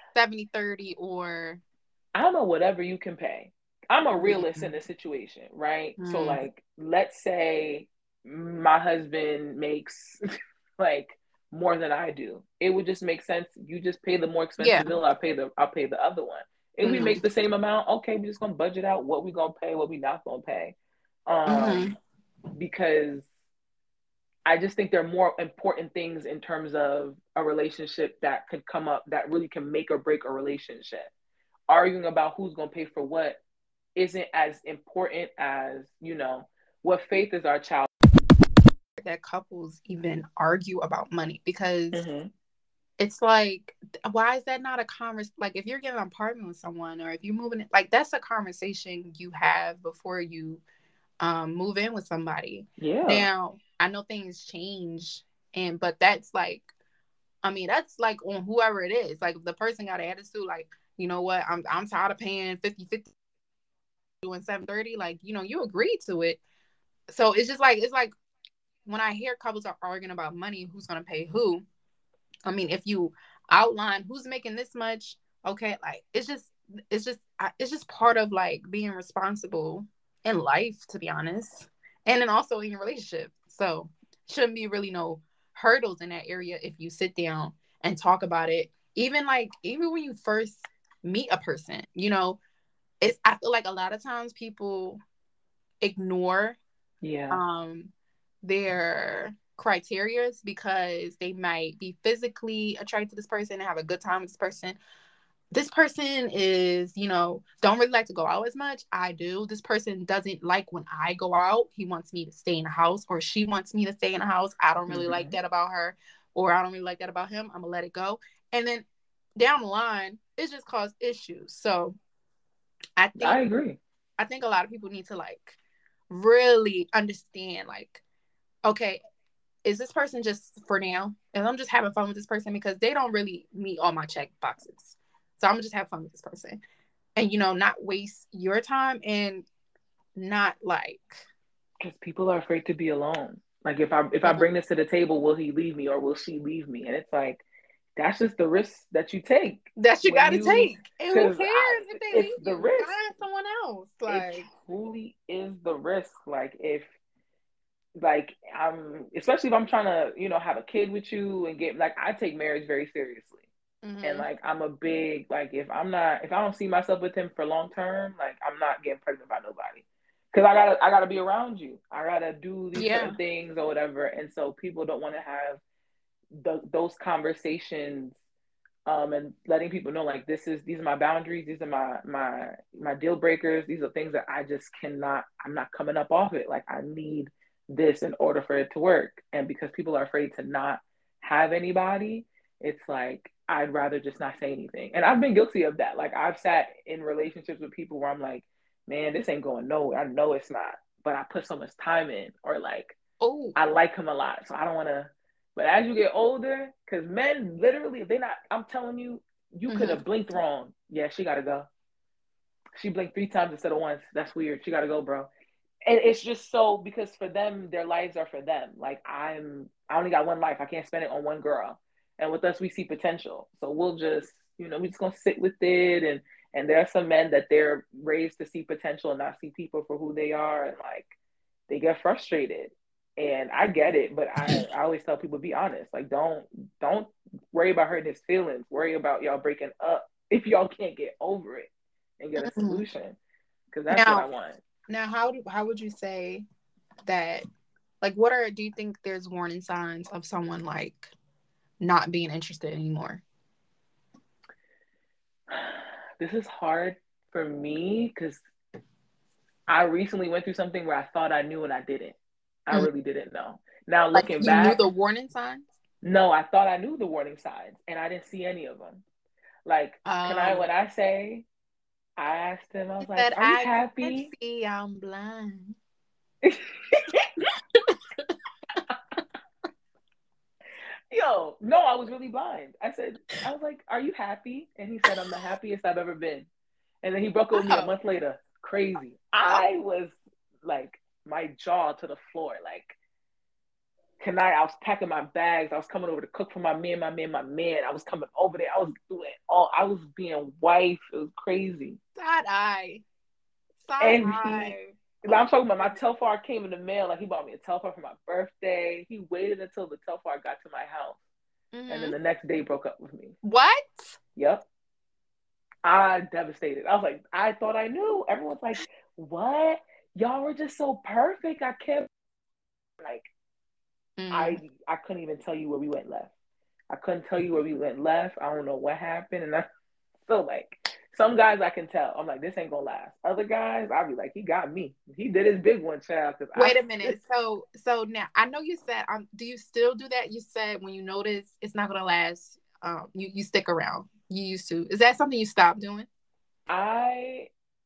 70-30 or I'm a whatever you can pay. I'm a realist in mm, the situation, right? So mm, like let's say my husband makes like more than I do. It would just make sense. You just pay the more yeah. expensive bill, I'll pay the other one. If we Mm-hmm. make the same amount, okay, we're just gonna budget out what we gonna pay, what we not gonna pay. Mm-hmm. Because I just think there are more important things in terms of a relationship that could come up that really can make or break a relationship. Arguing about who's going to pay for what isn't as important as, what faith is our child. That couples even argue about money because Mm-hmm. it's like, why is that not a conversation? Like, if you're getting an apartment with someone or if you're moving, like, that's a conversation you have before you move in with somebody. Yeah. Now, I know things change, but that's like, I mean, that's like on whoever it is. Like, if the person got an attitude, like, you know what, I'm tired of paying 50-50 doing 730, like, you agreed to it. So it's like when I hear couples are arguing about money, who's gonna pay who, I mean, if you outline who's making this much, okay, like it's just part of like being responsible in life, to be honest, and then also in your relationship. So shouldn't be really no hurdles in that area if you sit down and talk about it. Even when you first meet a person, it's I feel like a lot of times people ignore Yeah. um their criterias because they might be physically attracted to this person and have a good time with this person. This person is, don't really like to go out as much. I do. This person doesn't like when I go out. He wants me to stay in the house, or she wants me to stay in the house. I don't really like Mm-hmm. that about her, or I don't really like that about him. I'm gonna let it go. And then down the line, it just caused issues. So I I think agree. I think a lot of people need to like really understand, like, okay, is this person just for now? And I'm just having fun with this person because they don't really meet all my check boxes. So I'm gonna just have fun with this person and, not waste your time and not like, Because people are afraid to be alone. Like if I mm, bring this to the table, will he leave me or will she leave me? And it's like that's just the risk that you take that you when got to you, take. And who because cares if they it's leave the you? risk. Find someone else. It Like, truly is the risk. Like if, like I'm, especially if I'm trying to, have a kid with you and get, like, I take marriage very seriously. And mm-hmm. like I'm a big, like, if I don't see myself with him for long term, like I'm not getting pregnant by nobody. Cause I gotta be around you. I gotta do these Yeah. certain things or whatever. And so people don't want to have those conversations, and letting people know, like, these are my boundaries, these are my deal breakers, these are things that I just cannot, I'm not coming up off it. Like I need this in order for it to work. And because people are afraid to not have anybody, it's like I'd rather just not say anything. And I've been guilty of that. Like I've sat in relationships with people where I'm like, man, this ain't going nowhere. I know it's not, but I put so much time in, or like Oh. I like him a lot, so I don't want to. But as you get older, because men literally, if they not, I'm telling you, you could Mm-hmm. have blinked wrong. Yeah, she gotta go. She blinked 3 times instead of once. That's weird. She gotta go, bro. And it's just so, because for them, their lives are for them. Like I only got one life. I can't spend it on one girl. And with us, we see potential. So we'll just, we just gonna sit with it. And there are some men that they're raised to see potential and not see people for who they are, and like they get frustrated. And I get it, but I always tell people, be honest. Like don't worry about hurting his feelings. Worry about y'all breaking up if y'all can't get over it and get a Mm-hmm. solution. Because that's what I Now, want. how would you say that? Like, do you think there's warning signs of someone like not being interested anymore? This is hard for me because I recently went through something where I thought I knew and I didn't. I Mm. really didn't know. Now Like looking you knew back, the warning signs? no, I thought I knew the warning signs and I didn't see any of them. Like, Oh. when I say, I asked him, I He was like, said, are you I can't happy? see, I'm blind. Yo, no, I was really blind. I was like, are you happy? And he said, I'm the happiest I've ever been. And then he broke up with me a Oh. month later. Crazy. Oh. I was like, my jaw to the floor. Like, tonight I was packing my bags. I was coming over to cook for my man. I was coming over there. I was doing all, I was being wife. It was crazy. Side eye. Side And eye. I'm Oh talking about, my my goodness. Telfar came in the mail. Like, he bought me a Telfar for my birthday. He waited until the Telfar got to my house. And then Mm-hmm. the next day broke up with me. What? Yep. I devastated. I was like, I thought I knew. Everyone's like, what? Y'all were just so perfect. I kept, like, Mm. I couldn't even tell you where we went left. I couldn't tell you where we went left. I don't know what happened. And I feel like some guys I can tell. I'm like, this ain't gonna last. Other guys, I'll be like, he got me. He did his big one, child. Cause Wait a minute. So now I know you said do you still do that? You said when you notice it's not gonna last, you stick around. You used to. Is that something you stopped doing? I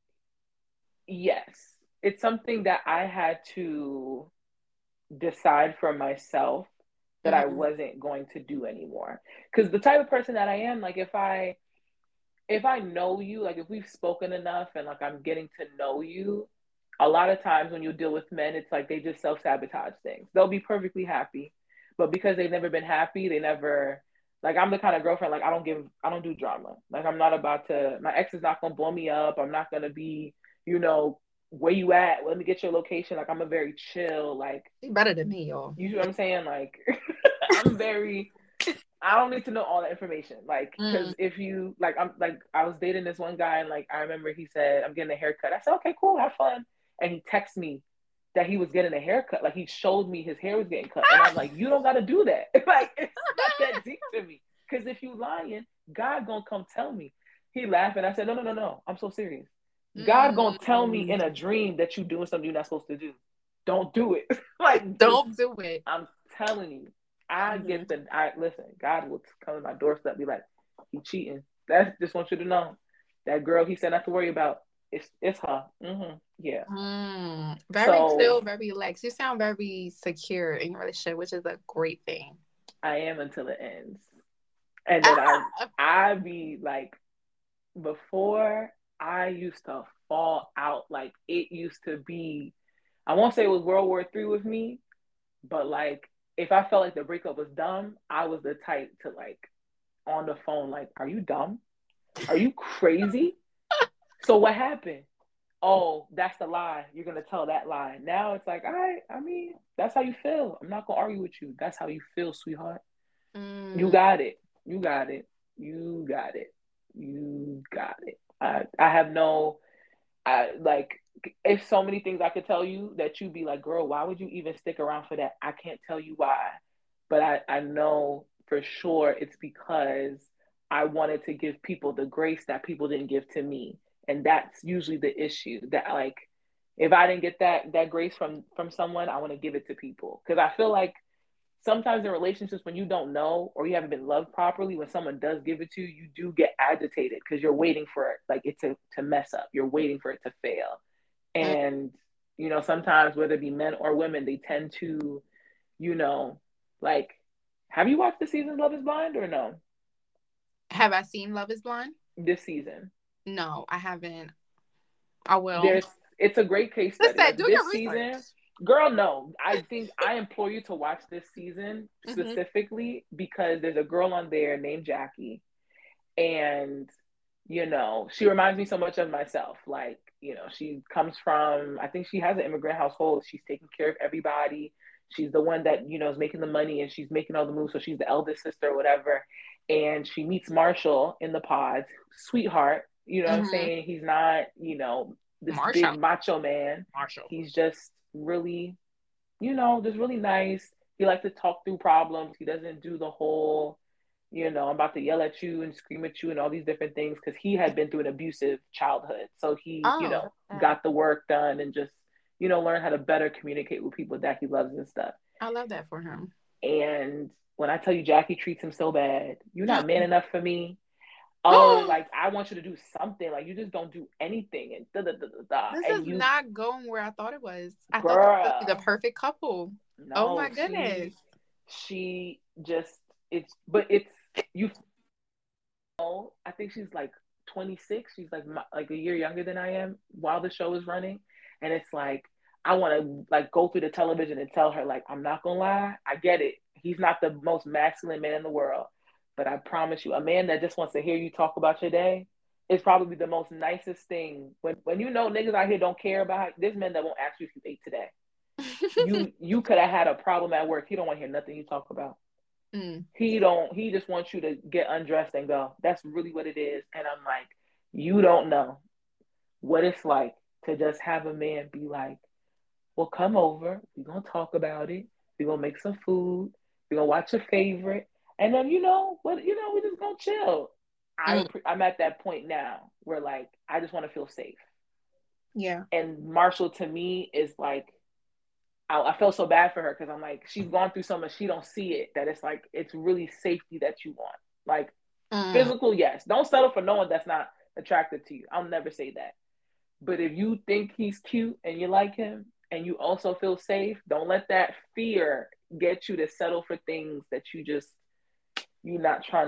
yes. It's something that I had to decide for myself that I Mm-hmm. wasn't going to do anymore. Because the type of person that I am, like, if I know you, like if we've spoken enough and like I'm getting to know you, a lot of times when you deal with men, it's like they just self sabotage things. They'll be perfectly happy, but because they've never been happy, they never, like, I'm the kind of girlfriend, like, I don't do drama. Like, I'm not about to, my ex is not gonna blow me up. I'm not gonna be, you know, where you at? Let me get your location. Like, I'm a very chill, like, She's better than me, y'all. you see what I'm saying? Like, I'm very, I don't need to know all that information. Like, because Mm. if you, like, I was dating this one guy, and like, I remember he said, I'm getting a haircut. I said, okay, cool, have fun. And he texted me that he was getting a haircut. Like, he showed me his hair was getting cut. And I'm like, you don't got to do that. Like, it's not that deep to me. Because if you lying, God gonna come tell me. He laughed, and I said, no, no, no, no. I'm so serious. God gonna tell me in Mm. a dream that you doing something you're not supposed to do. Don't do it. Like, just, Don't do it. I'm telling you, I Mm-hmm. get I listen, God will come to my doorstep, be like, he cheating. That's just want you to know. That girl he said not to worry about, it's her. Yeah. Very So chill, very relaxed. You sound very secure in your relationship, which is a great thing. I am until it ends. And then Ah! I be like, before, I used to fall out. Like, it used to be, I won't say it was World War III with me, but like, if I felt like the breakup was dumb, I was the type to like on the phone like, are you dumb? Are you crazy? So what happened? Oh, that's the lie. You're gonna tell that lie. Now it's like, all right, I mean, that's how you feel. I'm not gonna argue with you. That's how you feel, sweetheart. You Mm. got it. You got it. You got it. You got it. I have no like if so many things I could tell you that you'd be like, girl, why would you even stick around for that? I can't tell you why. But I know for sure it's because I wanted to give people the grace that people didn't give to me. And that's usually the issue. That like if I didn't get that grace from someone, I want to give it to people. Because I feel like sometimes in relationships when you don't know or you haven't been loved properly, when someone does give it to you, you do get agitated because you're waiting for it like it to mess up. You're waiting for it to fail. Mm. And sometimes whether it be men or women, they tend to, you know, like have you watched the season Love is Blind or no? Have I seen Love is Blind? This season. No, I haven't. I will. There's It's a great case study. Listen, Like do this your research. season, girl, no. I think I implore you to watch this season Mm-hmm. specifically because there's a girl on there named Jackie. And she reminds me so much of myself. Like, she comes from, I think she has an immigrant household. She's taking care of everybody. She's the one that is making the money and she's making all the moves, so she's the eldest sister or whatever. And she meets Marshall in the pods. Sweetheart, you know what I'm Mm-hmm. saying? He's not this big Marshall. macho man. Marshall. He's just really, just really nice. He likes to talk through problems. He doesn't do the whole I'm about to yell at you and scream at you and all these different things because he had been through an abusive childhood. So he, Oh. got the work done and just, learn how to better communicate with people that he loves and stuff. I love that for him. And when I tell you Jackie treats him so bad, you're not man enough for me. Oh, This like I want you to do something. Like you just don't do anything and da da da da da. is And you, not going where I thought it was. I thought this would be the girl, perfect couple. Oh no, my goodness. she just it's you I think she's like 26. She's like a year younger than I am while the show is running, and it's like I want to like go through the television and tell her like I'm not gonna lie, I get it. He's not the most masculine man in the world, but I promise you, a man that just wants to hear you talk about your day is probably the most nicest thing. When niggas out here don't care about there's men that won't ask you if you ate today. You could have had a problem at work. He don't want to hear nothing you talk about. Mm. He just wants you to get undressed and go. That's really what it is. And I'm like, you don't know what it's like to just have a man be like, well, come over. We're going to talk about it. We're going to make some food. We're going to watch your favorite. And then, we're just going to chill. Mm. I'm at that point now where like, I just want to feel safe. Yeah. And Marshall to me is like, I felt so bad for her because I'm like, she's gone through so much, she don't see it, that it's like, it's really safety that you want. Like, Mm. physical, yes. Don't settle for no one that's not attractive to you. I'll never say that. But if you think he's cute and you like him and you also feel safe, don't let that fear get you to settle for things that you're not trying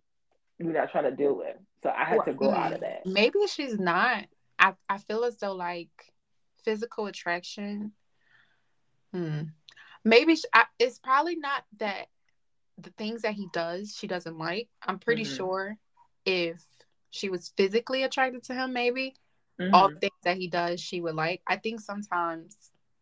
to deal with. So I had Well, to grow out of that. maybe she's not. I feel as though like physical attraction. Maybe it's probably not that the things that he does she doesn't like. I'm pretty Mm-hmm. sure if she was physically attracted to him, maybe all Mm-hmm. the things that he does she would like. I think sometimes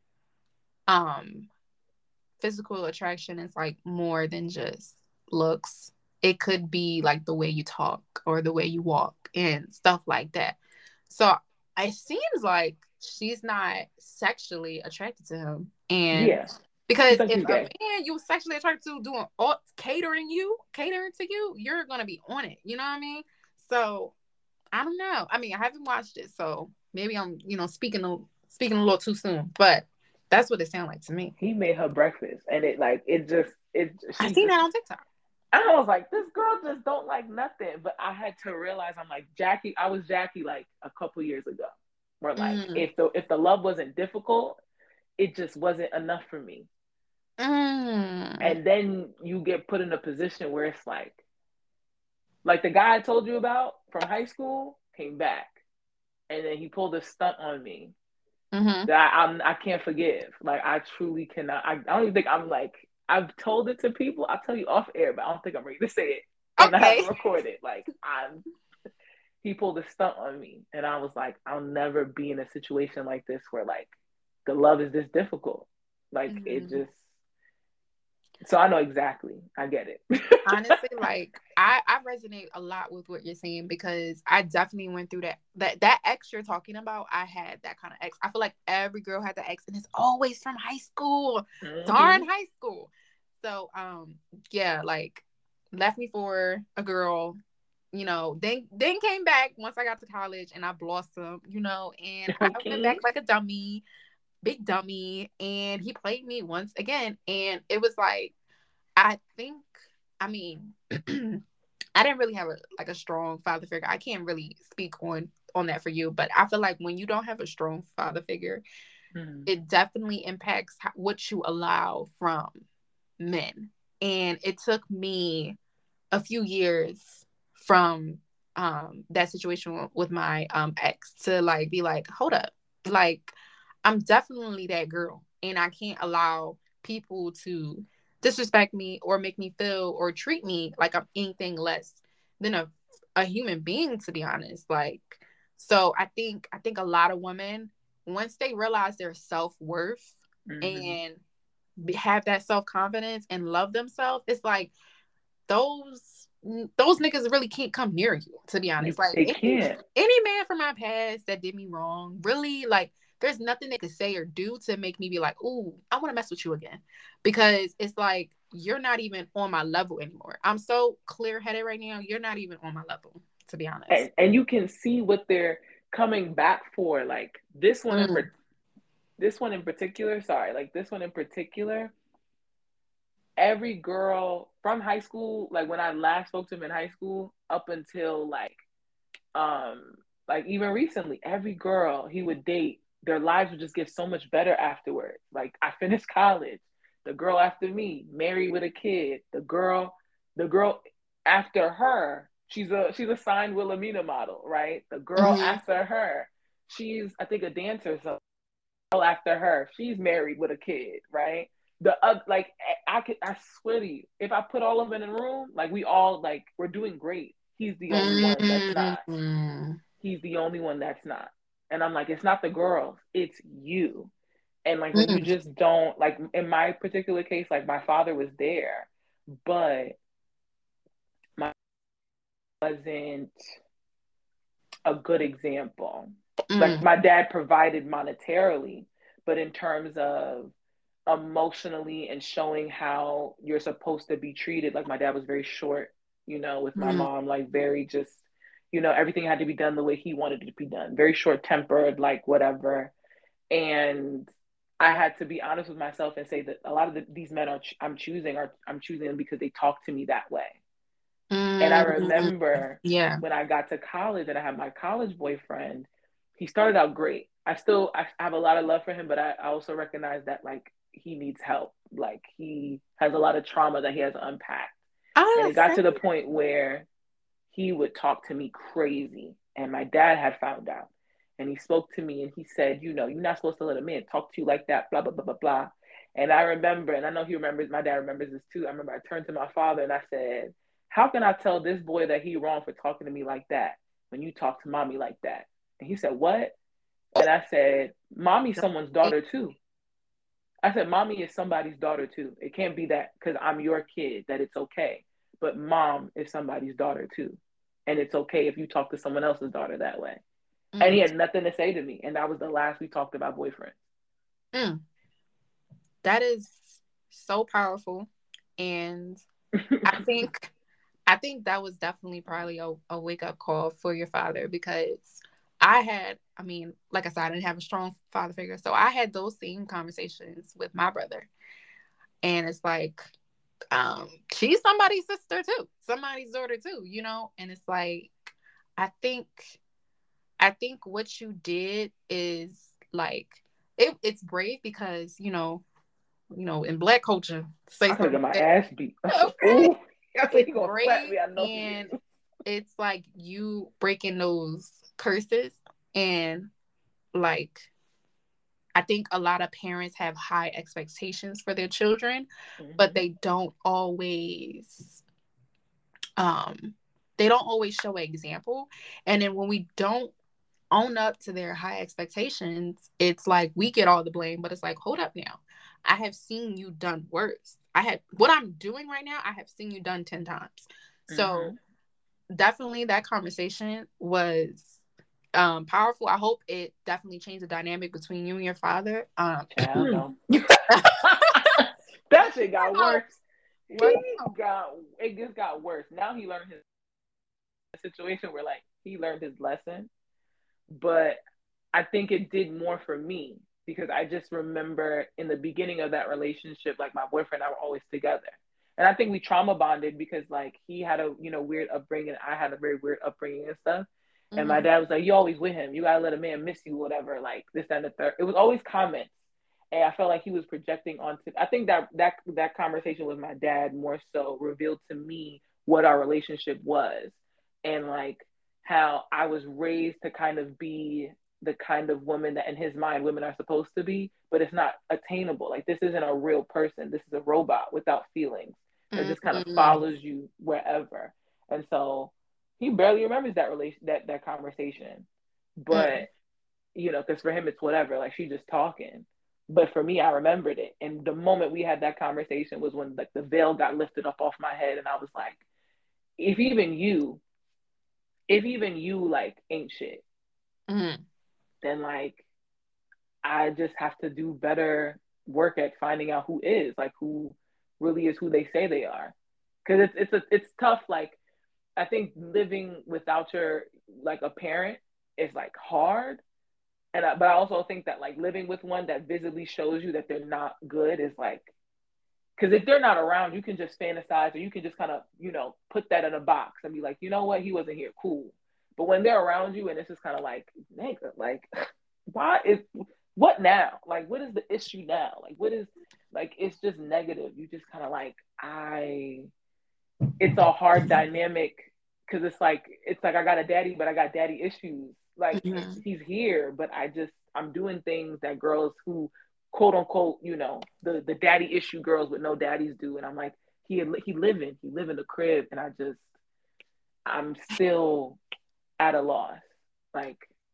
physical attraction is like more than just looks. It could be like the way you talk or the way you walk and stuff like that. So it seems like she's not sexually attracted to him. And Yeah. She because thinks if he's a gay. man you sexually attracted to doing all catering to you, you're gonna be on it. You know what I mean? So I don't know. I mean, I haven't watched it, so maybe I'm, speaking a little too soon. But that's what it sounded like to me. He made her breakfast and I she seen just that on TikTok. I was like, this girl just don't like nothing. But I had to realize I'm like Jackie. I was Jackie like a couple years ago. Where like Mm. if the love wasn't difficult, it just wasn't enough for me. Mm. And then you get put in a position where it's like the guy I told you about from high school came back, and then he pulled a stunt on me Mm-hmm. that I can't forgive. Like I truly cannot. I don't even think I'm like I've told it to people. I'll tell you off air, but I don't think I'm ready to say it. And I have Okay. it recorded. Like, he pulled a stunt on me. And I was like, I'll never be in a situation like this where, like, the love is this difficult. Like, it Mhm. just, so I know exactly. I get it. Honestly, like I resonate a lot with what you're saying because I definitely went through that ex you're talking about. I had that kind of ex. I feel like every girl had the ex, and it's always from high school, darn Mm-hmm. high school. So yeah, like left me for a girl, then came back once I got to college and I blossomed, and I went back Okay. like a dummy, big dummy, and he played me once again, and it was like I think, I mean, I didn't really have a strong father figure. I can't really speak on that for you, but I feel like when you don't have a strong father figure, Mm-hmm. it definitely impacts what you allow from men. And it took me a few years from that situation with my ex to like be like, hold up, like I'm definitely that girl, and I can't allow people to disrespect me or make me feel or treat me like I'm anything less than a human being, to be honest. Like, so I think a lot of women, once they realize their self-worth Mm-hmm. and have that self-confidence and love themselves, it's like those niggas really can't come near you, to be honest. Like They any can't. any man from my past that did me wrong, really, like there's nothing they could say or do to make me be like, ooh, I want to mess with you again. Because it's like you're not even on my level anymore. I'm so clear headed right now. You're not even on my level, to be honest. And you can see what they're coming back for. Like, Mm. this one in particular, sorry, like this one in particular, every girl from high school, like when I last spoke to him in high school, up until um like even recently, every girl he would date, their lives would just get so much better afterwards. Like, I finished college, the girl after me married with a kid, the girl after her, she's a signed Wilhelmina model, right? The girl Hmm. after her, she's, I think, a dancer. So after her, she's married with a kid, right? Like, I swear to you, if I put all of them in a room, like, we're doing great. He's the only one that's not. Mm. He's the only one that's not. And I'm like, it's not the girls, it's you. And like, when you Mm. just don't, like, in my particular case, like, my father was there, but my wasn't a good example. Like, Mm. my dad provided monetarily, but in terms of emotionally and showing how you're supposed to be treated, like, my dad was very short, with my Mm. mom, like, very just, everything had to be done the way he wanted it to be done, very short tempered, like, whatever. And I had to be honest with myself and say that a lot of these men I'm choosing them because they talk to me that way. And I Mm. remember Yeah. when I got to college and I had my college boyfriend, he started out great. I have a lot of love for him, but I also recognize that, like, he needs help. Like, he has a lot of trauma that he has unpacked. And Oh, it got same. to the point where he would talk to me crazy. And my dad had found out. And he spoke to me and he said, you're not supposed to let a man talk to you like that, blah, blah, blah, blah, blah. And I remember, and I know he remembers, my dad remembers this too. I remember I turned to my father and I said, how can I tell this boy that he wrong for talking to me like that when you talk to mommy like that? And he said, what? And I said, mommy's someone's daughter too. I said, mommy is somebody's daughter too. It can't be that because I'm your kid that it's okay. But mom is somebody's daughter too. And it's okay if you talk to someone else's daughter that way. And he Mm. had nothing to say to me. And that was the last we talked about boyfriends. Mm. That is so powerful. And I think I think that was definitely probably a wake up call for your father because I mean, like I said, I didn't have a strong father figure. So I had those same conversations with my brother. And it's like, she's somebody's sister too, somebody's daughter too, And it's like, I think I think what you did is like it's brave because, in black culture, say I could something get my like ass beat. I that. said, Okay. ooh, I said, It's he gonna slap brave, me. I know he and is. it's like you breaking those curses. And like I think a lot of parents have high expectations for their children, but Mm-hmm. they don't always they don't always show an example. And then when we don't own up to their high expectations, it's like we get all the blame, but it's like, hold up now. I have seen you done worse. I had what I'm doing right now, I have seen you done 10 times. So definitely that conversation was powerful. I hope it definitely changed the dynamic between you and your father. Child, no. That shit got worse. It just got worse. Now he learned his situation where like he learned his lesson, but I think it did more for me because I just remember in the beginning of that relationship, like my boyfriend and I were always together. And I think we trauma bonded because like he had a, weird upbringing. I had a very weird upbringing and stuff. And my dad was like, you always with him. You gotta let a man miss you, whatever, like this, that, and the third. It was always comments. And I felt like he was projecting onto, I think that conversation with my dad more so revealed to me what our relationship was. And like how I was raised to kind of be the kind of woman that in his mind women are supposed to be, but it's not attainable. Like this isn't a real person. This is a robot without feelings that just kind of follows you wherever. And so he barely remembers that conversation. But because for him it's whatever, like she's just talking. But for me, I remembered it. And the moment we had that conversation was when like the veil got lifted up off my head and I was like, if even you like ain't shit, then like I just have to do better work at finding out who really is who they say they are. Because it's tough. Like I think living without your like a parent is like hard. But I also think that like living with one that visibly shows you that they're not good is like, because if they're not around, you can just fantasize or you can just kind of, put that in a box and be like, you know what, he wasn't here, cool. But when they're around you and it's just kind of like, nigga, like, what now? Like, what is the issue now? Like, what is, like, it's just negative. You just kind of like, it's a hard dynamic because it's like I got a daddy, but I got daddy issues. Like he's here, but I'm doing things that girls who quote unquote, the daddy issue girls with no daddies do. And I'm like, he live in the crib. And I'm still at a loss. Like,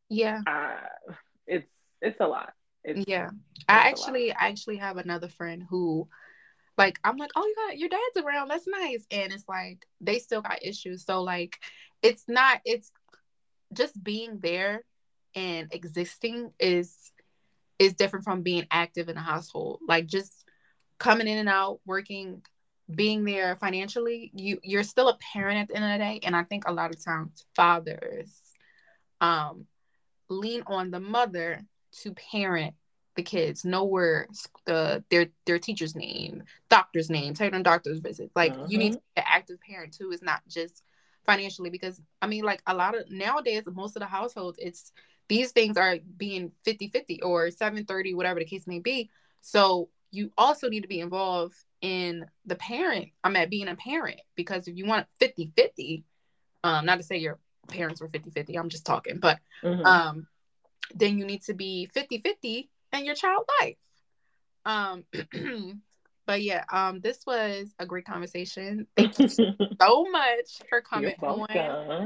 it's a lot. I actually have another friend who, like, I'm like, oh, your dad's around. That's nice. And it's like, they still got issues. So like, it's just being there and existing is different from being active in a household. Like just coming in and out, working, being there financially, you're still a parent at the end of the day. And I think a lot of times fathers lean on the mother to parent the kids, know where their teacher's name, doctor's name, take them doctor's visits. Like you need to be an active parent too. It's not just financially, because I mean, like a lot of nowadays, most of the households, these things are being 50-50 or 7-30, whatever the case may be. So you also need to be involved in being a parent, because if you want 50-50, not to say your parents were 50-50, I'm just talking, but then you need to be 50-50 in your child life. But yeah, this was a great conversation. Thank you so much for coming on.